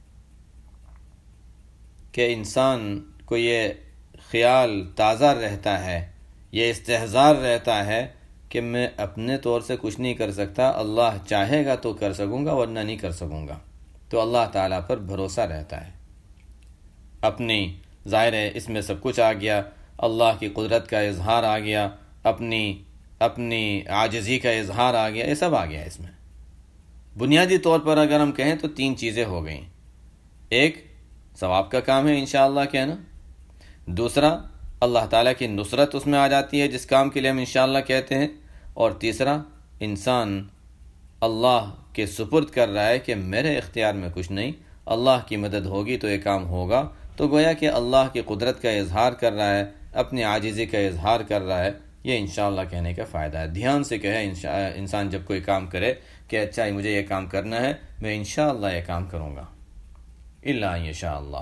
کہ انسان کو یہ خیال تازہ رہتا ہے، یہ استحضار رہتا ہے کہ میں اپنے طور سے کچھ نہیں کر سکتا، اللہ چاہے گا تو کر سکوں گا ورنہ نہیں کر سکوں گا، تو اللہ تعالیٰ پر بھروسہ رہتا ہے۔ اپنی ظاہر ہے اس میں سب کچھ آ گیا، اللہ کی قدرت کا اظہار آ گیا، اپنی اپنی عاجزی کا اظہار آ گیا، یہ سب آ گیا اس میں۔ بنیادی طور پر اگر ہم کہیں تو تین چیزیں ہو گئیں، ایک ثواب کا کام ہے انشاءاللہ کہنا، دوسرا اللہ تعالیٰ کی نصرت اس میں آ جاتی ہے جس کام کے لیے ہم انشاءاللہ کہتے ہیں، اور تیسرا انسان اللہ کے سپرد کر رہا ہے کہ میرے اختیار میں کچھ نہیں، اللہ کی مدد ہوگی تو یہ کام ہوگا، تو گویا کہ اللہ کی قدرت کا اظہار کر رہا ہے، اپنی عاجزی کا اظہار کر رہا ہے۔ یہ انشاءاللہ کہنے کا فائدہ ہے۔ دھیان سے کہے انسان جب کوئی کام کرے کہ اچھا مجھے یہ کام کرنا ہے، میں انشاءاللہ یہ کام کروں گا، الا ان یشاء اللہ۔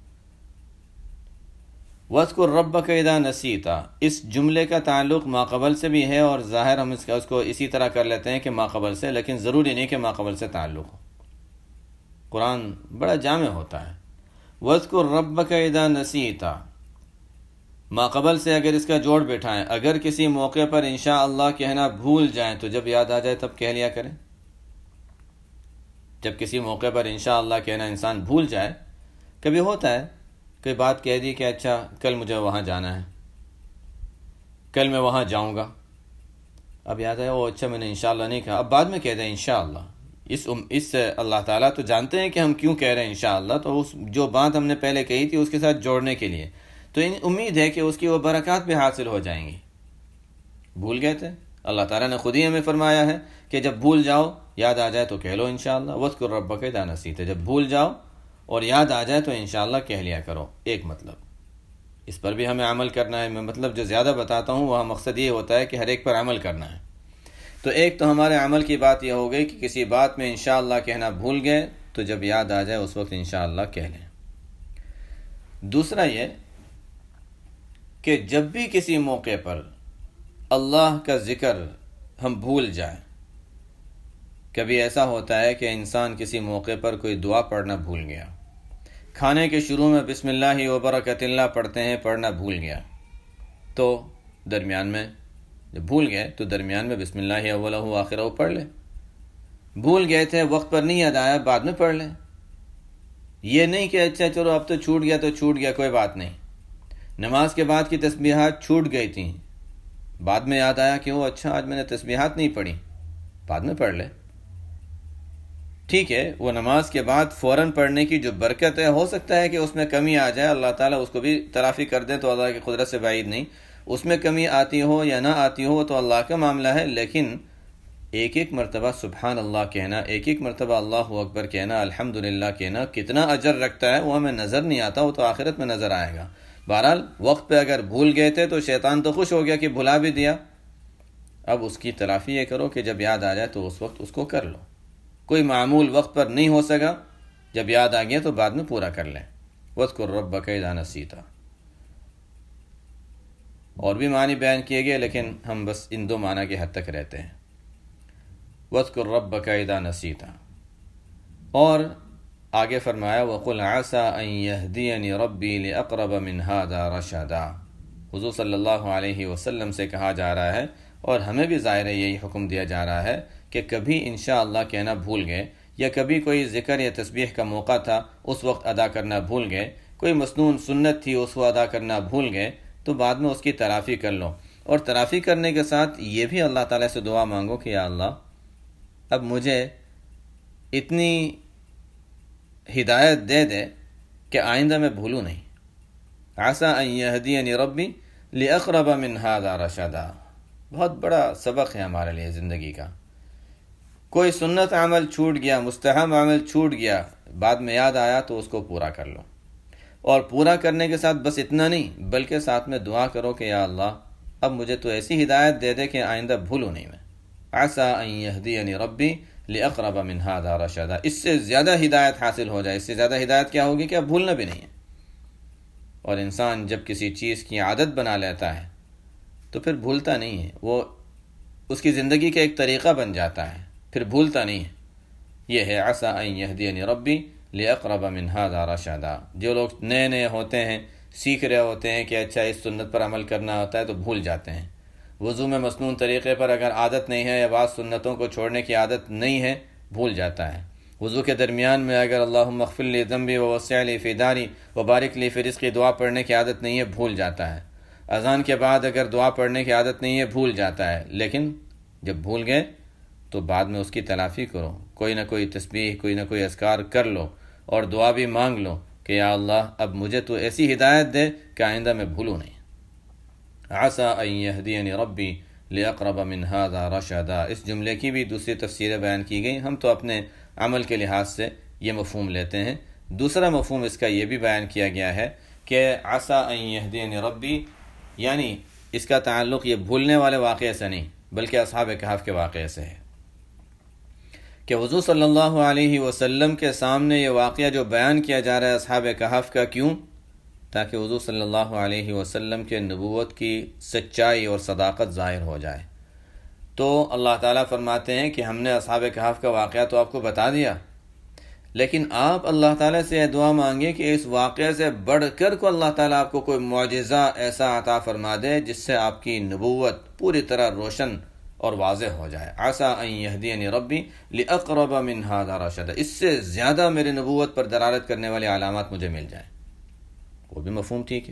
وَاذْكُرْ رَبَّكَ اِذَا نَسِيتَ، اس جملے کا تعلق ماقبل سے بھی ہے، اور ظاہر ہم اس کو اسی طرح کر لیتے ہیں کہ ماقبل سے، لیکن ضروری نہیں کہ ماقبل سے تعلق ہو۔ قرآن بڑا جامع ہوتا ہے۔ وَاذْكُرْ رَبَّكَ اِذَا نَسِيتَ، ماقبل سے اگر اس کا جوڑ بیٹھائیں، اگر کسی موقع پر انشاءاللہ کہنا بھول جائیں تو جب یاد آ جائے تب کہہ لیا کریں۔ جب کسی موقع پر انشاءاللہ کہنا انسان بھول جائے، کبھی ہوتا ہے کوئی بات کہہ دی کہ اچھا کل مجھے وہاں جانا ہے، کل میں وہاں جاؤں گا، اب یاد ہے وہ اچھا میں نے انشاءاللہ نہیں کہا، اب بعد میں کہہ دیں انشاءاللہ۔ اس اس اللہ تعالیٰ تو جانتے ہیں کہ ہم کیوں کہہ رہے ہیں انشاءاللہ، تو اس جو بات ہم نے پہلے کہی تھی اس کے ساتھ جوڑنے کے لیے، تو امید ہے کہ اس کی وہ برکات بھی حاصل ہو جائیں گی۔ بھول گئے تھے، اللہ تعالیٰ نے خود ہی ہمیں فرمایا ہے کہ جب بھول جاؤ یاد آ جائے تو کہہ لو انشاءاللہ۔ وَاذْكُرْ رَبَّكَ اِذَا نَسِيتَ، جب بھول جاؤ اور یاد آ جائے تو انشاءاللہ کہہ لیا کرو۔ ایک مطلب اس پر بھی ہمیں عمل کرنا ہے، میں مطلب جو زیادہ بتاتا ہوں وہاں مقصد یہ ہوتا ہے کہ ہر ایک پر عمل کرنا ہے۔ تو ایک تو ہمارے عمل کی بات یہ ہو گئی کہ کسی بات میں انشاءاللہ کہنا بھول گئے تو جب یاد آ جائے اس وقت انشاءاللہ کہہ لیں۔ دوسرا یہ کہ جب بھی کسی موقع پر اللہ کا ذکر ہم بھول جائیں، کبھی ایسا ہوتا ہے کہ انسان کسی موقع پر کوئی دعا پڑھنا بھول گیا، کھانے کے شروع میں بسم اللہ وبرکۃ اللہ پڑھتے ہیں، پڑھنا بھول گیا، تو درمیان میں جب بھول گئے تو درمیان میں بسم اللہ اولہ آخرہ پڑھ لیں۔ بھول گئے تھے، وقت پر نہیں یاد آیا، بعد میں پڑھ لیں۔ یہ نہیں کہ اچھا چلو اب تو چھوٹ گیا تو چھوٹ گیا، کوئی بات نہیں۔ نماز کے بعد کی تسبیحات چھوٹ گئی تھیں، بعد میں یاد آیا کہ وہ اچھا آج میں نے تسبیحات نہیں پڑھی، بعد میں پڑھ لے۔ ٹھیک ہے، وہ نماز کے بعد فوراً پڑھنے کی جو برکت ہے، ہو سکتا ہے کہ اس میں کمی آ جائے، اللہ تعالیٰ اس کو بھی تلافی کر دیں تو اللہ کی قدرت سے بعید نہیں، اس میں کمی آتی ہو یا نہ آتی ہو تو اللہ کا معاملہ ہے، لیکن ایک ایک مرتبہ سبحان اللہ کہنا، ایک ایک مرتبہ اللہ اکبر کہنا، الحمدللہ کہنا کتنا اجر رکھتا ہے وہ ہمیں نظر نہیں آتا، وہ تو آخرت میں نظر آئے گا۔ بہرحال وقت پہ اگر بھول گئے تھے تو شیطان تو خوش ہو گیا کہ بھلا بھی دیا، اب اس کی تلافی یہ کرو کہ جب یاد آ جائے تو اس وقت اس کو کر لو۔ کوئی معمول وقت پر نہیں ہو سکا، جب یاد آ گیا تو بعد میں پورا کر لیں۔ وَاذْكُرْ رَبَّكَ اِذَا نَسِيتَ، اور بھی معنی بیان کیے گئے لیکن ہم بس ان دو معنی کے حد تک رہتے ہیں۔ وَاذْكُرْ رَبَّكَ اِذَا نَسِيتَ، اور آگے فرمایا وَقُلْ عَسَىٰ أَن يَهْدِيَنِ رَبِّي لِأَقْرَبَ مِنْ هَٰذَا رَشَدًا، حضور صلی اللہ علیہ وسلم سے کہا جا رہا ہے، اور ہمیں بھی ظاہر یہی حکم دیا جا رہا ہے کہ کبھی انشاءاللہ کہنا بھول گئے، یا کبھی کوئی ذکر یا تسبیح کا موقع تھا اس وقت ادا کرنا بھول گئے، کوئی مسنون سنت تھی اس کو ادا کرنا بھول گئے، تو بعد میں اس کی تلافی کر لو، اور تلافی کرنے کے ساتھ یہ بھی اللہ تعالیٰ سے دعا مانگو کہ یا اللہ اب مجھے اتنی ہدایت دے دے کہ آئندہ میں بھولوں نہیں۔ عسیٰ ان یہدینی ربی لأقرب من ھذا رشدا، بہت بڑا سبق ہے ہمارے لیے زندگی کا۔ کوئی سنت عمل چھوٹ گیا، مستحب عمل چھوٹ گیا، بعد میں یاد آیا تو اس کو پورا کر لو، اور پورا کرنے کے ساتھ بس اتنا نہیں بلکہ ساتھ میں دعا کرو کہ یا اللہ اب مجھے تو ایسی ہدایت دے دے کہ آئندہ بھولوں نہیں میں۔ عسیٰ ان یہدینی ربی لأقرب من ھذا رشدا، اس سے زیادہ ہدایت حاصل ہو جائے۔ اس سے زیادہ ہدایت کیا ہوگی کہ اب بھولنا بھی نہیں ہے۔ اور انسان جب کسی چیز کی عادت بنا لیتا ہے تو پھر بھولتا نہیں ہے، وہ اس کی زندگی کا ایک طریقہ بن جاتا ہے، پھر بھولتا نہیں ہے۔ یہ ہے عسیٰ ان یہدینی ربی لاقرب من ھذا رشدا۔ جو لوگ نئے نئے ہوتے ہیں، سیکھ رہے ہوتے ہیں کہ اچھا اس سنت پر عمل کرنا ہوتا ہے، تو بھول جاتے ہیں۔ وضو میں مسنون طریقے پر اگر عادت نہیں ہے یا بعض سنتوں کو چھوڑنے کی عادت نہیں ہے، بھول جاتا ہے۔ وضو کے درمیان میں اگر اللہم اغفر لی ذنبی ووسع لی فی داری وبارک لی فی رزقی دعا پڑھنے کی عادت نہیں ہے، بھول جاتا ہے۔ اذان کے بعد اگر دعا پڑھنے کی عادت نہیں ہے، بھول جاتا ہے۔ لیکن جب بھول گئے تو بعد میں اس کی تلافی کرو، کوئی نہ کوئی تسبیح، کوئی نہ کوئی اذکار کر لو اور دعا بھی مانگ لو کہ یا اللہ اب مجھے تو ایسی ہدایت دے کہ آئندہ میں بھولوں نہیں۔ عسیٰ ان یہدینی ربی لاقرب من ھذا رشدا، اس جملے کی بھی دوسری تفسیریں بیان کی گئی۔ ہم تو اپنے عمل کے لحاظ سے یہ مفہوم لیتے ہیں۔ دوسرا مفہوم اس کا یہ بھی بیان کیا گیا ہے کہ عسیٰ ان یہدینی ربی، یعنی اس کا تعلق یہ بھولنے والے واقعے سے نہیں بلکہ اصحاب کہف کے واقعے سے ہے، کہ حضور صلی اللہ علیہ وسلم کے سامنے یہ واقعہ جو بیان کیا جا رہا ہے اصحاب کہف کا، کیوں؟ تاکہ حضور صلی اللہ علیہ وسلم کے نبوت کی سچائی اور صداقت ظاہر ہو جائے۔ تو اللہ تعالیٰ فرماتے ہیں کہ ہم نے اصحاب کہف کا واقعہ تو آپ کو بتا دیا، لیکن آپ اللہ تعالیٰ سے یہ دعا مانگے کہ اس واقعے سے بڑھ کر کو اللہ تعالیٰ آپ کو کوئی معجزہ ایسا عطا فرما دے جس سے آپ کی نبوت پوری طرح روشن اور واضح ہو جائے۔ عسیٰ ان یہدینی ربی لاقرب من ھذا رشدا، اس سے زیادہ میری نبوت پر دلالت کرنے والے علامات مجھے مل جائیں۔ وہ بھی مفہوم ٹھیک ہے۔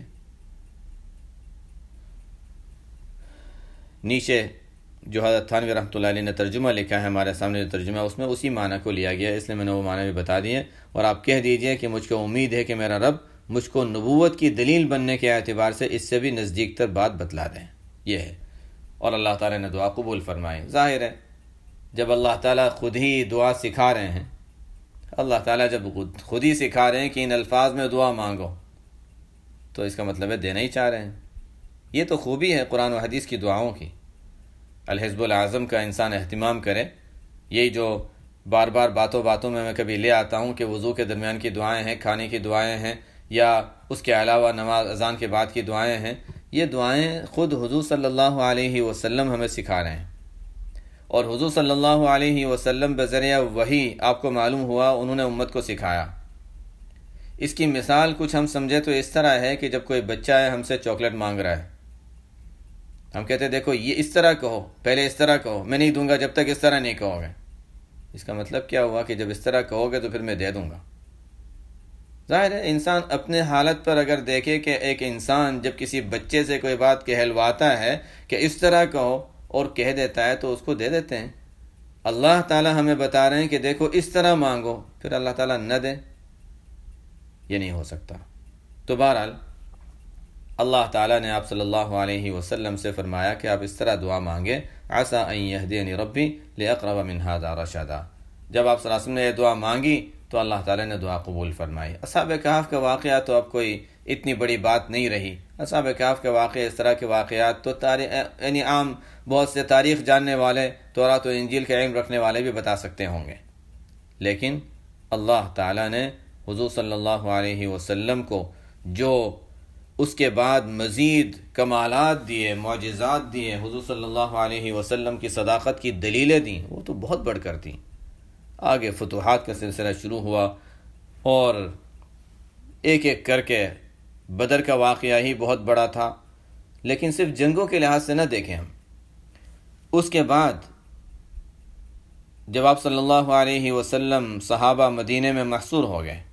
نیچے جو حضرت تھانوی رحمۃ اللہ علیہ نے ترجمہ لکھا ہے ہمارے سامنے جو ترجمہ، اس میں اسی معنی کو لیا گیا ہے، اس لیے میں نے وہ معنی بھی بتا دیے، اور آپ کہہ دیجئے کہ مجھ کو امید ہے کہ میرا رب مجھ کو نبوت کی دلیل بننے کے اعتبار سے اس سے بھی نزدیک تر بات بتلا دیں۔ یہ ہے، اور اللہ تعالیٰ نے دعا قبول فرمائی۔ ظاہر ہے جب اللہ تعالیٰ خود ہی دعا سکھا رہے ہیں، اللہ تعالیٰ جب خود ہی سکھا رہے ہیں کہ ان الفاظ میں دعا مانگو، تو اس کا مطلب ہے دینا ہی چاہ رہے ہیں۔ یہ تو خوبی ہے قرآن و حدیث کی دعاؤں کی، الحزب العظم کا انسان اہتمام کرے۔ یہی جو بار بار باتوں باتوں میں میں کبھی لے آتا ہوں کہ وضو کے درمیان کی دعائیں ہیں، کھانے کی دعائیں ہیں، یا اس کے علاوہ نماز اذان کے بعد کی دعائیں ہیں، یہ دعائیں خود حضور صلی اللہ علیہ وسلم ہمیں سکھا رہے ہیں، اور حضور صلی اللہ علیہ وسلم بذریعہ وحی آپ کو معلوم ہوا، انہوں نے امت کو سکھایا۔ اس کی مثال کچھ ہم سمجھے تو اس طرح ہے کہ جب کوئی بچہ ہے ہم سے چاکلیٹ مانگ رہا ہے، ہم کہتے ہیں دیکھو یہ اس طرح کہو، پہلے اس طرح کہو، میں نہیں دوں گا جب تک اس طرح نہیں کہو گے۔ اس کا مطلب کیا ہوا کہ جب اس طرح کہو گے تو پھر میں دے دوں گا۔ ظاہر ہے انسان اپنے حالت پر اگر دیکھے کہ ایک انسان جب کسی بچے سے کوئی بات کہلواتا ہے کہ اس طرح کہو اور کہہ دیتا ہے تو اس کو دے دیتے ہیں۔ اللہ تعالیٰ ہمیں بتا رہے ہیں کہ دیکھو اس طرح مانگو، پھر اللہ تعالیٰ نہ دے، یہ نہیں ہو سکتا۔ تو بہرحال اللہ تعالیٰ نے آپ صلی اللہ علیہ وسلم سے فرمایا کہ آپ اس طرح دعا مانگے، عسیٰ ان یہدینی ربی لاقرب من ھذا رشدا۔ جب آپ صلی اللہ علیہ وسلم نے یہ دعا مانگی تو اللہ تعالیٰ نے دعا قبول فرمائی۔ اصحاب کہف کا واقعہ تو اب کوئی اتنی بڑی بات نہیں رہی۔ اصحاب کہف کے واقعے، اس طرح کے واقعات تو تاریخ یعنی عام بہت سے تاریخ جاننے والے، تورات و انجیل کے علم رکھنے والے بھی بتا سکتے ہوں گے، لیکن اللہ تعالیٰ نے حضور صلی اللہ علیہ وسلم کو جو اس کے بعد مزید کمالات دیے، معجزات دیے، حضور صلی اللہ علیہ وسلم کی صداقت کی دلیلیں دیں، وہ تو بہت بڑھ کر تھیں۔ آگے فتوحات کا سلسلہ شروع ہوا، اور ایک ایک کر کے بدر کا واقعہ ہی بہت بڑا تھا، لیکن صرف جنگوں کے لحاظ سے نہ دیکھیں ہم۔ اس کے بعد جب آپ صلی اللہ علیہ وسلم صحابہ مدینے میں محصور ہو گئے،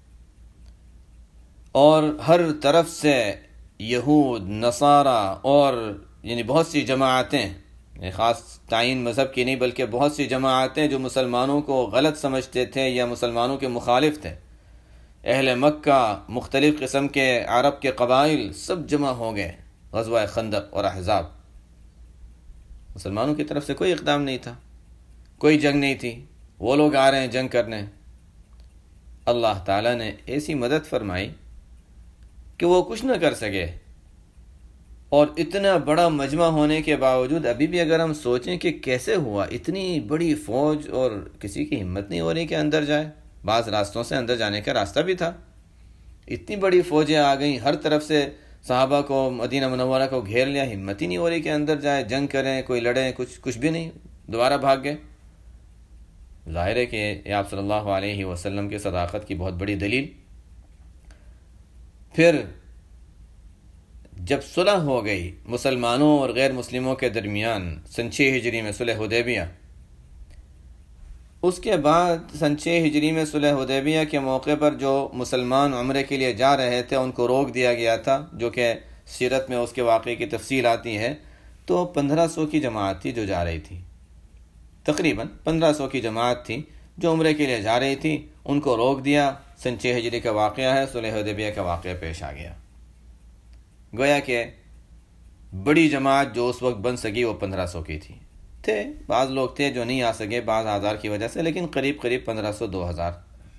اور ہر طرف سے یہود، نصارہ اور یعنی بہت سی جماعتیں، خاص تعین مذہب کی نہیں بلکہ بہت سی جماعتیں جو مسلمانوں کو غلط سمجھتے تھے یا مسلمانوں کے مخالف تھے، اہل مکہ، مختلف قسم کے عرب کے قبائل سب جمع ہو گئے۔ غزوہ خندق اور احزاب، مسلمانوں کی طرف سے کوئی اقدام نہیں تھا، کوئی جنگ نہیں تھی، وہ لوگ آ رہے ہیں جنگ کرنے۔ اللہ تعالیٰ نے ایسی مدد فرمائی کہ وہ کچھ نہ کر سکے، اور اتنا بڑا مجمع ہونے کے باوجود ابھی بھی اگر ہم سوچیں کہ کیسے ہوا، اتنی بڑی فوج اور کسی کی ہمت نہیں ہو رہی کہ اندر جائے۔ بعض راستوں سے اندر جانے کا راستہ بھی تھا، اتنی بڑی فوجیں آ گئیں، ہر طرف سے صحابہ کو، مدینہ منورہ کو گھیر لیا، ہمت ہی نہیں ہو رہی کہ اندر جائے، جنگ کریں، کوئی لڑیں، کچھ کچھ بھی نہیں، دوبارہ بھاگ گئے۔ ظاہر ہے کہ یہ آپ صلی اللہ علیہ وسلم کی صداقت کی بہت بڑی دلیل۔ پھر جب صلح ہو گئی مسلمانوں اور غیر مسلموں کے درمیان سن چھ ہجری میں صلح حدیبیہ، اس کے بعد سن چھ ہجری میں صلح حدیبیہ کے موقع پر جو مسلمان عمرے کے لیے جا رہے تھے ان کو روک دیا گیا تھا، جو کہ سیرت میں اس کے واقعے کی تفصیل آتی ہے۔ تو پندرہ سو کی جماعت تھی جو جا رہی تھی، تقریباً پندرہ سو کی جماعت تھی جو عمرے کے لیے جا رہی تھی، ان کو روک دیا۔ سن چھ ہجری کا واقعہ ہے، صلح حدیبیہ کا واقعہ پیش آ گیا۔ گویا کہ بڑی جماعت جو اس وقت بن سکی وہ پندرہ سو کی تھی۔ تھے بعض لوگ تھے جو نہیں آ سکے بعض آزار کی وجہ سے، لیکن قریب قریب پندرہ سو دو ہزار۔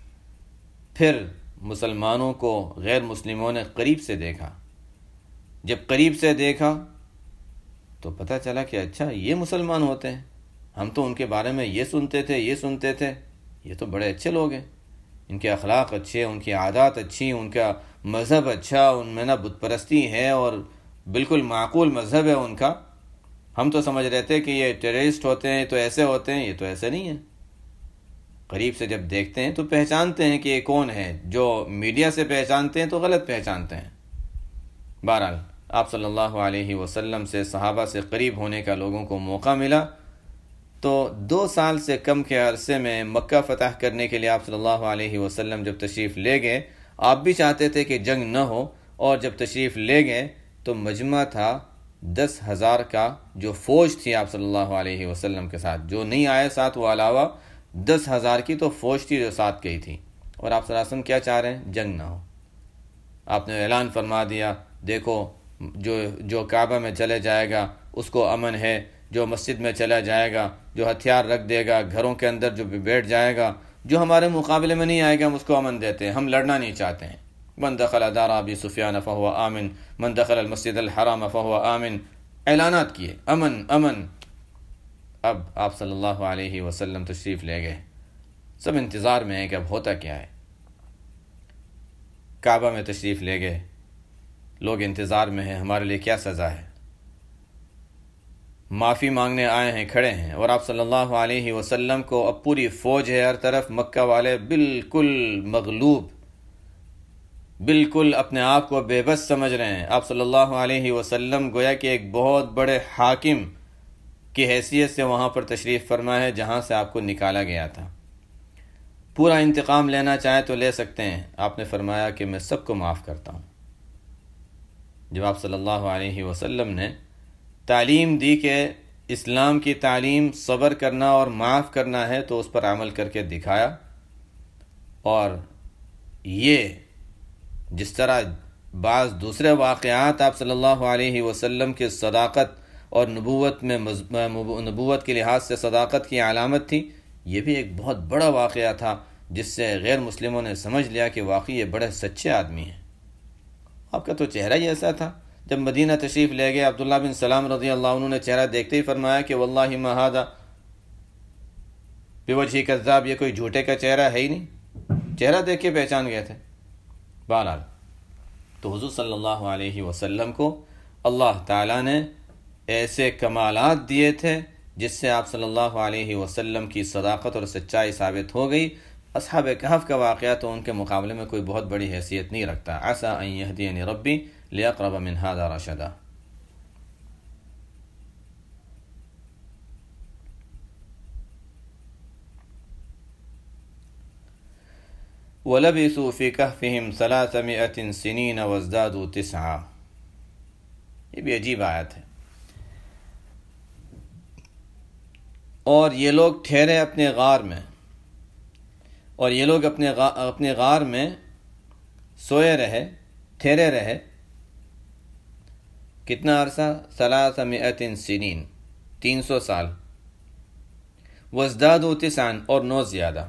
پھر مسلمانوں کو غیر مسلموں نے قریب سے دیکھا۔ جب قریب سے دیکھا تو پتہ چلا کہ اچھا یہ مسلمان ہوتے ہیں، ہم تو ان کے بارے میں یہ سنتے تھے یہ سنتے تھے یہ تو بڑے اچھے لوگ ہیں، ان کے اخلاق اچھے، ان کی عادات اچھی، ان کا مذہب اچھا، ان میں نہ بت پرستی ہے اور بالکل معقول مذہب ہے ان کا۔ ہم تو سمجھ رہے تھے کہ یہ ٹیررسٹ ہوتے ہیں تو ایسے ہوتے ہیں، یہ تو ایسے نہیں ہیں۔ قریب سے جب دیکھتے ہیں تو پہچانتے ہیں کہ یہ کون ہے، جو میڈیا سے پہچانتے ہیں تو غلط پہچانتے ہیں۔ بہرحال آپ صلی اللہ علیہ وسلم سے صحابہ سے قریب ہونے کا لوگوں کو موقع ملا، تو دو سال سے کم کے عرصے میں مکہ فتح کرنے کے لیے آپ صلی اللہ علیہ وسلم جب تشریف لے گئے، آپ بھی چاہتے تھے کہ جنگ نہ ہو، اور جب تشریف لے گئے تو مجمع تھا دس ہزار کا، جو فوج تھی آپ صلی اللہ علیہ وسلم کے ساتھ، جو نہیں آئے ساتھ وہ علاوہ دس ہزار کی تو فوج تھی جو ساتھ گئی تھی۔ اور آپ صلی اللہ علیہ وسلم کیا چاہ رہے ہیں؟ جنگ نہ ہو۔ آپ نے اعلان فرما دیا، دیکھو جو جو کعبہ میں چلے جائے گا اس کو امن ہے، جو مسجد میں چلا جائے گا، جو ہتھیار رکھ دے گا، گھروں کے اندر جو بیٹھ جائے گا، جو ہمارے مقابلے میں نہیں آئے گا ہم اس کو امن دیتے ہیں، ہم لڑنا نہیں چاہتے ہیں۔ من دخل دار ابی سفیان فهو آمن، من دخل المسجد الحرام فهو آمن، اعلانات کیے، امن امن۔ اب آپ صلی اللہ علیہ وسلم تشریف لے گئے، سب انتظار میں ہیں کہ اب ہوتا کیا ہے۔ کعبہ میں تشریف لے گئے، لوگ انتظار میں ہیں ہمارے لیے کیا سزا ہے۔ معافی مانگنے آئے ہیں، کھڑے ہیں، اور آپ صلی اللہ علیہ وسلم کو اب پوری فوج ہے ہر طرف، مکہ والے بالکل مغلوب، بالکل اپنے آپ کو بے بس سمجھ رہے ہیں۔ آپ صلی اللہ علیہ وسلم گویا کہ ایک بہت بڑے حاکم کی حیثیت سے وہاں پر تشریف فرما ہے جہاں سے آپ کو نکالا گیا تھا۔ پورا انتقام لینا چاہے تو لے سکتے ہیں۔ آپ نے فرمایا کہ میں سب کو معاف کرتا ہوں۔ جب آپ صلی اللہ علیہ وسلم نے تعلیم دی کہ اسلام کی تعلیم صبر کرنا اور معاف کرنا ہے تو اس پر عمل کر کے دکھایا، اور یہ جس طرح بعض دوسرے واقعات آپ صلی اللہ علیہ وسلم کی صداقت اور نبوت میں نبوت کے لحاظ سے صداقت کی علامت تھی، یہ بھی ایک بہت بڑا واقعہ تھا جس سے غیر مسلموں نے سمجھ لیا کہ واقعی یہ بڑے سچے آدمی ہیں۔ آپ کا تو چہرہ ہی ایسا تھا۔ جب مدینہ تشریف لے گئے عبداللہ بن سلام رضی اللہ عنہ نے چہرہ دیکھتے ہی فرمایا کہ واللہ ما ھذا بوجہ کذاب، یہ کوئی جھوٹے کا چہرہ ہے ہی نہیں، چہرہ دیکھ کے پہچان گئے تھے۔ بہرحال تو حضور صلی اللہ علیہ وسلم کو اللہ تعالیٰ نے ایسے کمالات دیے تھے جس سے آپ صلی اللہ علیہ وسلم کی صداقت اور سچائی ثابت ہو گئی۔ اصحاب کہف کا واقعہ تو ان کے مقابلے میں کوئی بہت بڑی حیثیت نہیں رکھتا۔ عسى ان يهديني ربي لأقرب من هذا رشدا۔ وَلَبِثُوا فِي كَهْفِهِمْ ثَلَاثَمِائَةٍ سِنِينَ وَازْدَادُوا تِسْعًا۔ یہ بھی عجیب آیت ہے۔ اور یہ لوگ ٹھہرے اپنے غار میں، اور یہ لوگ اپنے غار اپنے غار میں سوئے رہے، ٹھہرے رہے، کتنا عرصہ؟ ثلاثمائۃ سنین، تین سو سال، وازدادوا تسعا، اور نو زیادہ۔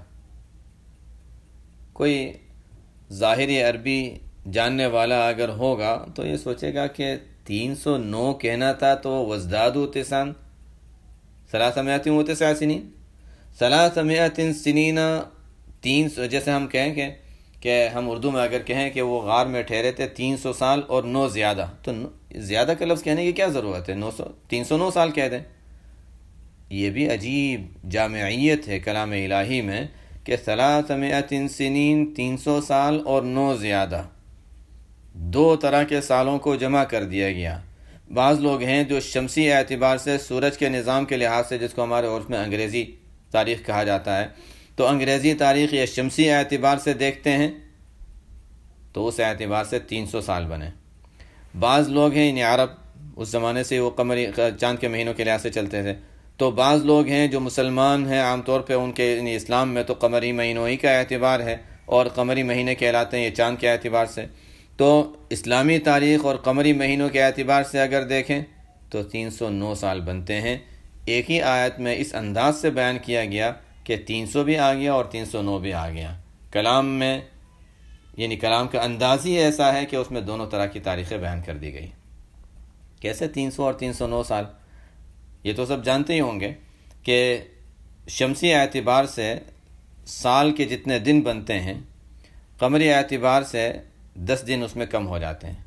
کوئی ظاہری عربی جاننے والا اگر ہوگا تو یہ سوچے گا کہ تین سو نو کہنا تھا تو وازدادوا تسعا، ثلاثمائۃ وتسع سنین، ثلاثمائۃ سنین، تین سو، جیسے ہم کہیں کہ کہ ہم اردو میں اگر کہیں کہ وہ غار میں ٹھہرے تھے تین سو سال اور نو زیادہ، تو زیادہ کا لفظ کہنے کی کیا ضرورت ہے؟ نو سو تین سو نو سال کہہ دیں۔ یہ بھی عجیب جامعیت ہے کلام الہی میں کہ ثلاثمائۃ سنین، تین سو سال اور نو زیادہ، دو طرح کے سالوں کو جمع کر دیا گیا۔ بعض لوگ ہیں جو شمسی اعتبار سے سورج کے نظام کے لحاظ سے، جس کو ہمارے عرف میں انگریزی تاریخ کہا جاتا ہے، تو انگریزی تاریخ یا شمسی اعتبار سے دیکھتے ہیں تو اس اعتبار سے تین سو سال بنے۔ بعض لوگ ہیں یعنی عرب، اس زمانے سے وہ قمری چاند کے مہینوں کے لحاظ سے چلتے تھے، تو بعض لوگ ہیں جو مسلمان ہیں، عام طور پہ ان کے یعنی اسلام میں تو قمری مہینوں ہی کا اعتبار ہے اور قمری مہینے کہلاتے ہیں یہ چاند کے اعتبار سے۔ تو اسلامی تاریخ اور قمری مہینوں کے اعتبار سے اگر دیکھیں تو تین سو نو سال بنتے ہیں۔ ایک ہی آیت میں اس انداز سے بیان کیا گیا کہ تین سو بھی آ گیا اور تین سو نو بھی آ گیا۔ کلام میں یعنی کلام کا انداز ہی ایسا ہے کہ اس میں دونوں طرح کی تاریخیں بیان کر دی گئی۔ کیسے تین سو اور تین سو نو سال؟ یہ تو سب جانتے ہی ہوں گے کہ شمسی اعتبار سے سال کے جتنے دن بنتے ہیں، قمری اعتبار سے دس دن اس میں کم ہو جاتے ہیں۔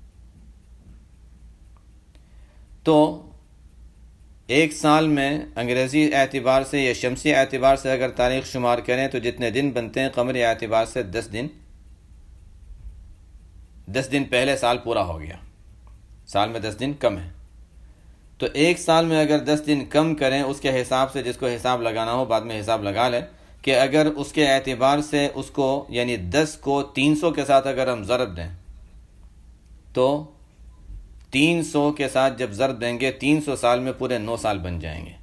تو ایک سال میں انگریزی اعتبار سے یا شمسی اعتبار سے اگر تاریخ شمار کریں تو جتنے دن بنتے ہیں، قمری اعتبار سے دس دن دس دن پہلے سال پورا ہو گیا، سال میں دس دن کم ہے۔ تو ایک سال میں اگر دس دن کم کریں اس کے حساب سے، جس کو حساب لگانا ہو بعد میں حساب لگا لیں، کہ اگر اس کے اعتبار سے اس کو یعنی دس کو تین سو کے ساتھ اگر ہم ضرب دیں تو تین سو کے ساتھ جب ضرب دیں گے تین سو سال میں پورے نو سال بن جائیں گے۔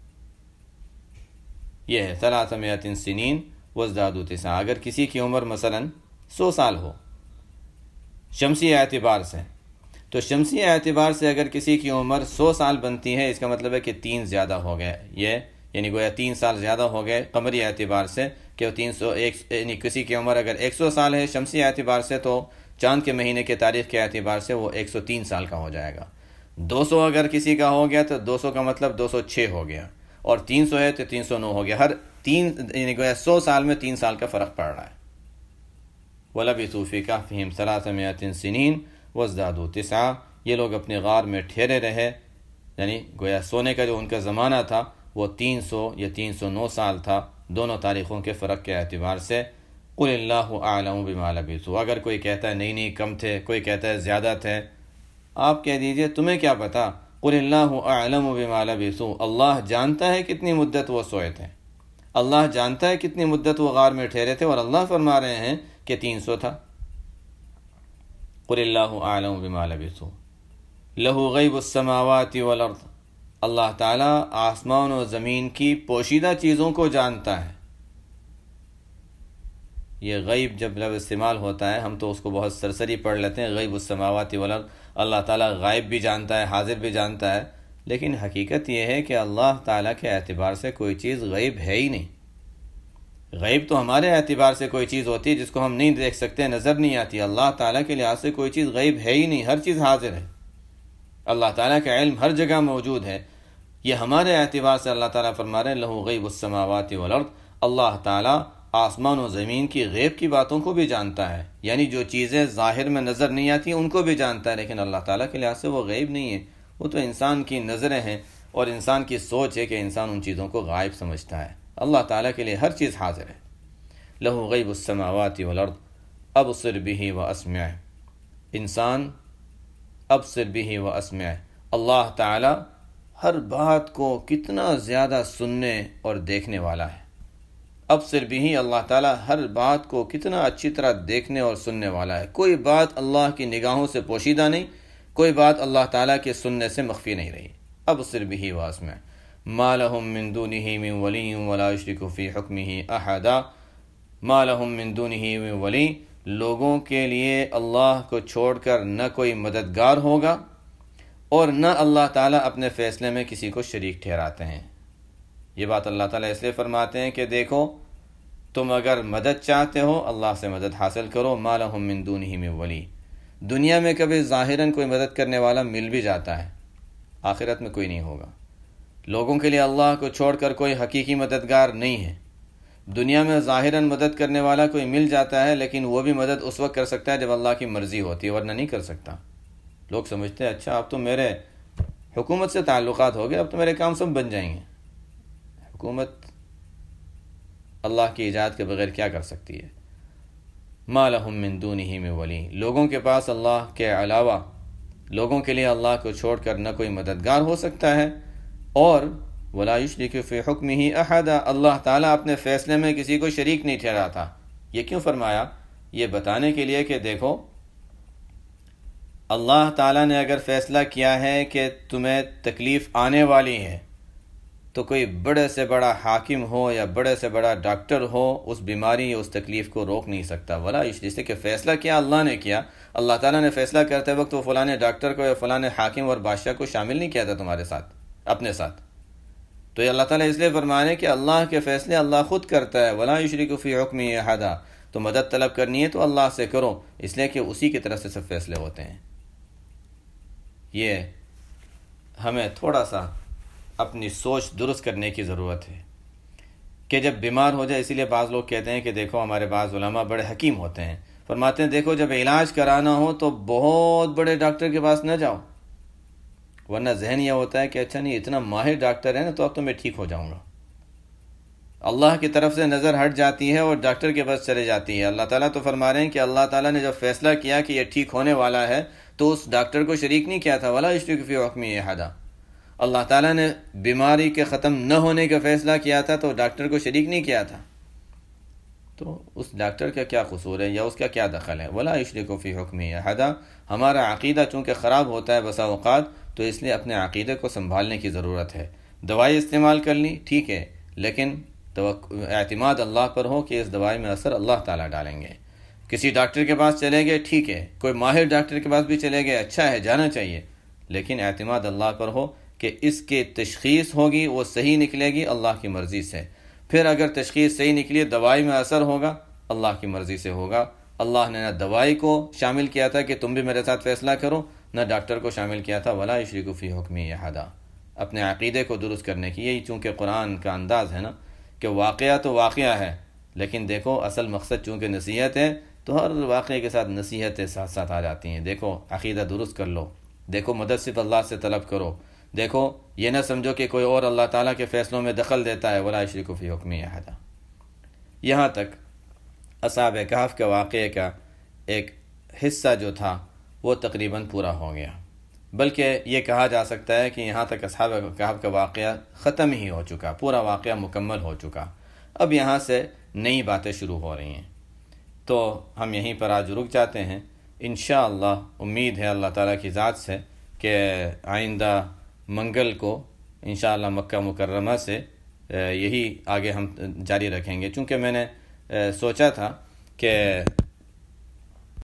یہ ہے ثلاثمائۃ سنین وازدادوا تسعا۔ اگر کسی کی عمر مثلا سو سال ہو شمسی اعتبار سے، تو شمسی اعتبار سے اگر کسی کی عمر سو سال بنتی ہے، اس کا مطلب ہے کہ تین زیادہ ہو گئے، یہ یعنی گویا تین سال زیادہ ہو گئے قمری اعتبار سے، کہ وہ تین سو ایک یعنی کسی کی عمر اگر ایک سو سال ہے شمسی اعتبار سے، تو چاند کے مہینے کے تاریخ کے اعتبار سے وہ ایک سو تین سال کا ہو جائے گا۔ دو سو اگر کسی کا ہو گیا تو دو سو کا مطلب دو سو چھ ہو گیا، اور تین سو ہے تو تین سو نو ہو گیا۔ ہر تین یعنی گویا سو سال میں تین سال کا فرق پڑ رہا ہے۔ وَلَبِثُوا فِي كَهْفِهِمْ ثَلَاثَمِائَةٍ سِنِينَ وَازْدَادُوا تِسْعًا۔ یہ لوگ اپنے غار میں ٹھہرے رہے، یعنی گویا سونے کا جو ان کا زمانہ تھا وہ تین سو یا تین سو نو سال تھا، دونوں تاریخوں کے فرق کے اعتبار سے۔ قُلِ اللَّهُ أَعْلَمُ بِمَا لَبِثُوا۔ اگر کوئی کہتا ہے نہیں نہیں کم تھے، کوئی کہتا ہے زیادہ تھے، آپ کہہ دیجئے تمہیں کیا پتا، قُلِ اللَّهُ أَعْلَمُ بِمَا لَبِثُوا۔ اللہ جانتا ہے کتنی مدت وہ سوئے تھے، اللہ جانتا ہے کتنی مدت وہ غار میں ٹھہرے تھے، اور اللہ فرما رہے ہیں کہ تین سو تھا۔ قُلِ اللَّهُ أَعْلَمُ بِمَا لَبِثُوا لَهُ غَيْبُ السَّمَاوَاتِ وَالْأَرْضِ۔ اللہ تعالیٰ آسمان و زمین کی پوشیدہ چیزوں کو جانتا ہے۔ یہ غیب جب لفظ استعمال ہوتا ہے ہم تو اس کو بہت سرسری پڑھ لیتے ہیں، غیب السماوات والارض، اللہ تعالیٰ غائب بھی جانتا ہے، حاضر بھی جانتا ہے، لیکن حقیقت یہ ہے کہ اللہ تعالیٰ کے اعتبار سے کوئی چیز غیب ہے ہی نہیں۔ غیب تو ہمارے اعتبار سے کوئی چیز ہوتی ہے جس کو ہم نہیں دیکھ سکتے، نظر نہیں آتی، اللہ تعالیٰ کے لحاظ سے کوئی چیز غیب ہے ہی نہیں، ہر چیز حاضر ہے۔ اللہ تعالیٰ کا علم ہر جگہ موجود ہے۔ یہ ہمارے اعتبار سے اللہ تعالیٰ فرما رہے ہیں لہو غیب السماوات والارض، اللہ تعالیٰ آسمان و زمین کی غیب کی باتوں کو بھی جانتا ہے، یعنی جو چیزیں ظاہر میں نظر نہیں آتی ان کو بھی جانتا ہے، لیکن اللہ تعالیٰ کے لحاظ سے وہ غیب نہیں ہے، وہ تو انسان کی نظریں ہیں اور انسان کی سوچ ہے کہ انسان ان چیزوں کو غائب سمجھتا ہے۔ اللہ تعالیٰ کے لیے ہر چیز حاضر ہے۔ لہو غیب السماوات والارض ابصر بہ واسمع۔ انسان ابصر بہ واسمع، اللہ تعالیٰ ہر بات کو کتنا زیادہ سننے اور دیکھنے والا ہے۔ ابصر بہ، اللہ تعالیٰ ہر بات کو کتنا اچھی طرح دیکھنے اور سننے والا ہے۔ کوئی بات اللہ کی نگاہوں سے پوشیدہ نہیں، کوئی بات اللہ تعالیٰ کے سننے سے مخفی نہیں رہی۔ ابصر بہ واسمع ما لہم من دونہ من ولی ولا یشرک فی حکمہ احدا۔ ما لہم من دونہ من ولی، لوگوں کے لیے اللہ کو چھوڑ کر نہ کوئی مددگار ہوگا اور نہ اللہ تعالیٰ اپنے فیصلے میں کسی کو شریک ٹھہراتے ہیں۔ یہ بات اللہ تعالیٰ اس لیے فرماتے ہیں کہ دیکھو تم اگر مدد چاہتے ہو اللہ سے مدد حاصل کرو۔ ما لہم من دونہ من ولی، دنیا میں کبھی ظاہراً کوئی مدد کرنے والا مل بھی جاتا ہے، آخرت میں کوئی نہیں ہوگا۔ لوگوں کے لیے اللہ کو چھوڑ کر کوئی حقیقی مددگار نہیں ہے۔ دنیا میں ظاہراً مدد کرنے والا کوئی مل جاتا ہے، لیکن وہ بھی مدد اس وقت کر سکتا ہے جب اللہ کی مرضی ہوتی ہے، ورنہ نہیں کر سکتا۔ لوگ سمجھتے ہیں اچھا اب تو میرے حکومت سے تعلقات ہو گئے، اب تو میرے کام سب بن جائیں گے۔ حکومت اللہ کی ایجاد کے بغیر کیا کر سکتی ہے؟ ما لہم من دونہ من ولی، لوگوں کے پاس اللہ کے علاوہ لوگوں کے لیے اللہ کو چھوڑ کر نہ کوئی مددگار ہو سکتا ہے، اور ولا یشرک فی حکمہ احدا، اللہ تعالیٰ اپنے فیصلے میں کسی کو شریک نہیں ٹھہراتا۔ یہ کیوں فرمایا؟ یہ بتانے کے لیے کہ دیکھو اللہ تعالیٰ نے اگر فیصلہ کیا ہے کہ تمہیں تکلیف آنے والی ہے تو کوئی بڑے سے بڑا حاکم ہو یا بڑے سے بڑا ڈاکٹر ہو اس بیماری یا اس تکلیف کو روک نہیں سکتا۔ ولا اس سے کہ فیصلہ کیا اللہ نے کیا، اللہ تعالیٰ نے فیصلہ کرتے وقت وہ فلاں ڈاکٹر کو یا فلاں حاکم اور بادشاہ کو شامل نہیں کیا تھا تمہارے ساتھ، اپنے ساتھ۔ تو یہ اللہ تعالیٰ اس لیے فرمانے کہ اللہ کے فیصلے اللہ خود کرتا ہے۔ ولا یشرک فی حکمہ احدا، تو مدد طلب کرنی ہے تو اللہ سے کرو، اس لیے کہ اسی کی طرف سے سب فیصلے ہوتے ہیں۔ یہ ہمیں تھوڑا سا اپنی سوچ درست کرنے کی ضرورت ہے کہ جب بیمار ہو جائے، اسی لیے بعض لوگ کہتے ہیں کہ دیکھو ہمارے بعض علماء بڑے حکیم ہوتے ہیں، فرماتے ہیں دیکھو جب علاج کرانا ہو تو بہت بڑے ڈاکٹر کے پاس نہ جاؤ، ورنہ ذہن یہ ہوتا ہے کہ اچھا نہیں اتنا ماہر ڈاکٹر ہے نا تو اب تو میں ٹھیک ہو جاؤں گا۔ اللہ کی طرف سے نظر ہٹ جاتی ہے اور ڈاکٹر کے پاس چلے جاتی ہے۔ اللہ تعالیٰ تو فرما رہے ہیں کہ اللہ تعالیٰ نے جب فیصلہ کیا کہ یہ ٹھیک ہونے والا ہے تو اس ڈاکٹر کو شریک نہیں کیا تھا۔ ولا یشرک فی حکمہ احدا، اللہ تعالیٰ نے بیماری کے ختم نہ ہونے کا فیصلہ کیا تھا تو ڈاکٹر کو شریک نہیں کیا تھا، تو اس ڈاکٹر کا کیا قصور ہے یا اس کا کیا دخل ہے؟ ولا یشرک فی حکمہ احدا۔ ہمارا عقیدہ چونکہ خراب ہوتا ہے بسا اوقات، تو اس لیے اپنے عقیدے کو سنبھالنے کی ضرورت ہے۔ دوائی استعمال کر لی ٹھیک ہے، لیکن اعتماد اللہ پر ہو کہ اس دوائی میں اثر اللہ تعالیٰ ڈالیں گے۔ کسی ڈاکٹر کے پاس چلے گئے ٹھیک ہے، کوئی ماہر ڈاکٹر کے پاس بھی چلے گئے اچھا ہے، جانا چاہیے، لیکن اعتماد اللہ پر ہو کہ اس کے تشخیص ہوگی وہ صحیح نکلے گی اللہ کی مرضی سے۔ پھر اگر تشخیص صحیح نکلی، دوائی میں اثر ہوگا اللہ کی مرضی سے ہوگا۔ اللہ نے نہ دوائی کو شامل کیا تھا کہ تم بھی میرے ساتھ فیصلہ کرو، نہ ڈاکٹر کو شامل کیا تھا۔ ولا یشرک فی حکمہ احدا، اپنے عقیدے کو درست کرنے کی، یہی چونکہ قرآن کا انداز ہے نا کہ واقعہ تو واقعہ ہے، لیکن دیکھو اصل مقصد چونکہ نصیحت ہے تو ہر واقعے کے ساتھ نصیحتیں ساتھ ساتھ آ جاتی ہیں۔ دیکھو عقیدہ درست کر لو، دیکھو مدد صرف اللہ سے طلب کرو، دیکھو یہ نہ سمجھو کہ کوئی اور اللہ تعالیٰ کے فیصلوں میں دخل دیتا ہے۔ ولا یشرک فی حکمہ احدا۔ یہاں تک اصحاب کہف کے واقعے کا ایک حصہ جو تھا وہ تقریباً پورا ہو گیا، بلکہ یہ کہا جا سکتا ہے کہ یہاں تک اصحاب کہف کا واقعہ ختم ہی ہو چکا، پورا واقعہ مکمل ہو چکا۔ اب یہاں سے نئی باتیں شروع ہو رہی ہیں، تو ہم یہیں پر آج رک جاتے ہیں۔ انشاءاللہ امید ہے اللہ تعالیٰ کی ذات سے کہ آئندہ منگل کو انشاءاللہ مکہ مکرمہ سے یہی آگے ہم جاری رکھیں گے، چونکہ میں نے سوچا تھا کہ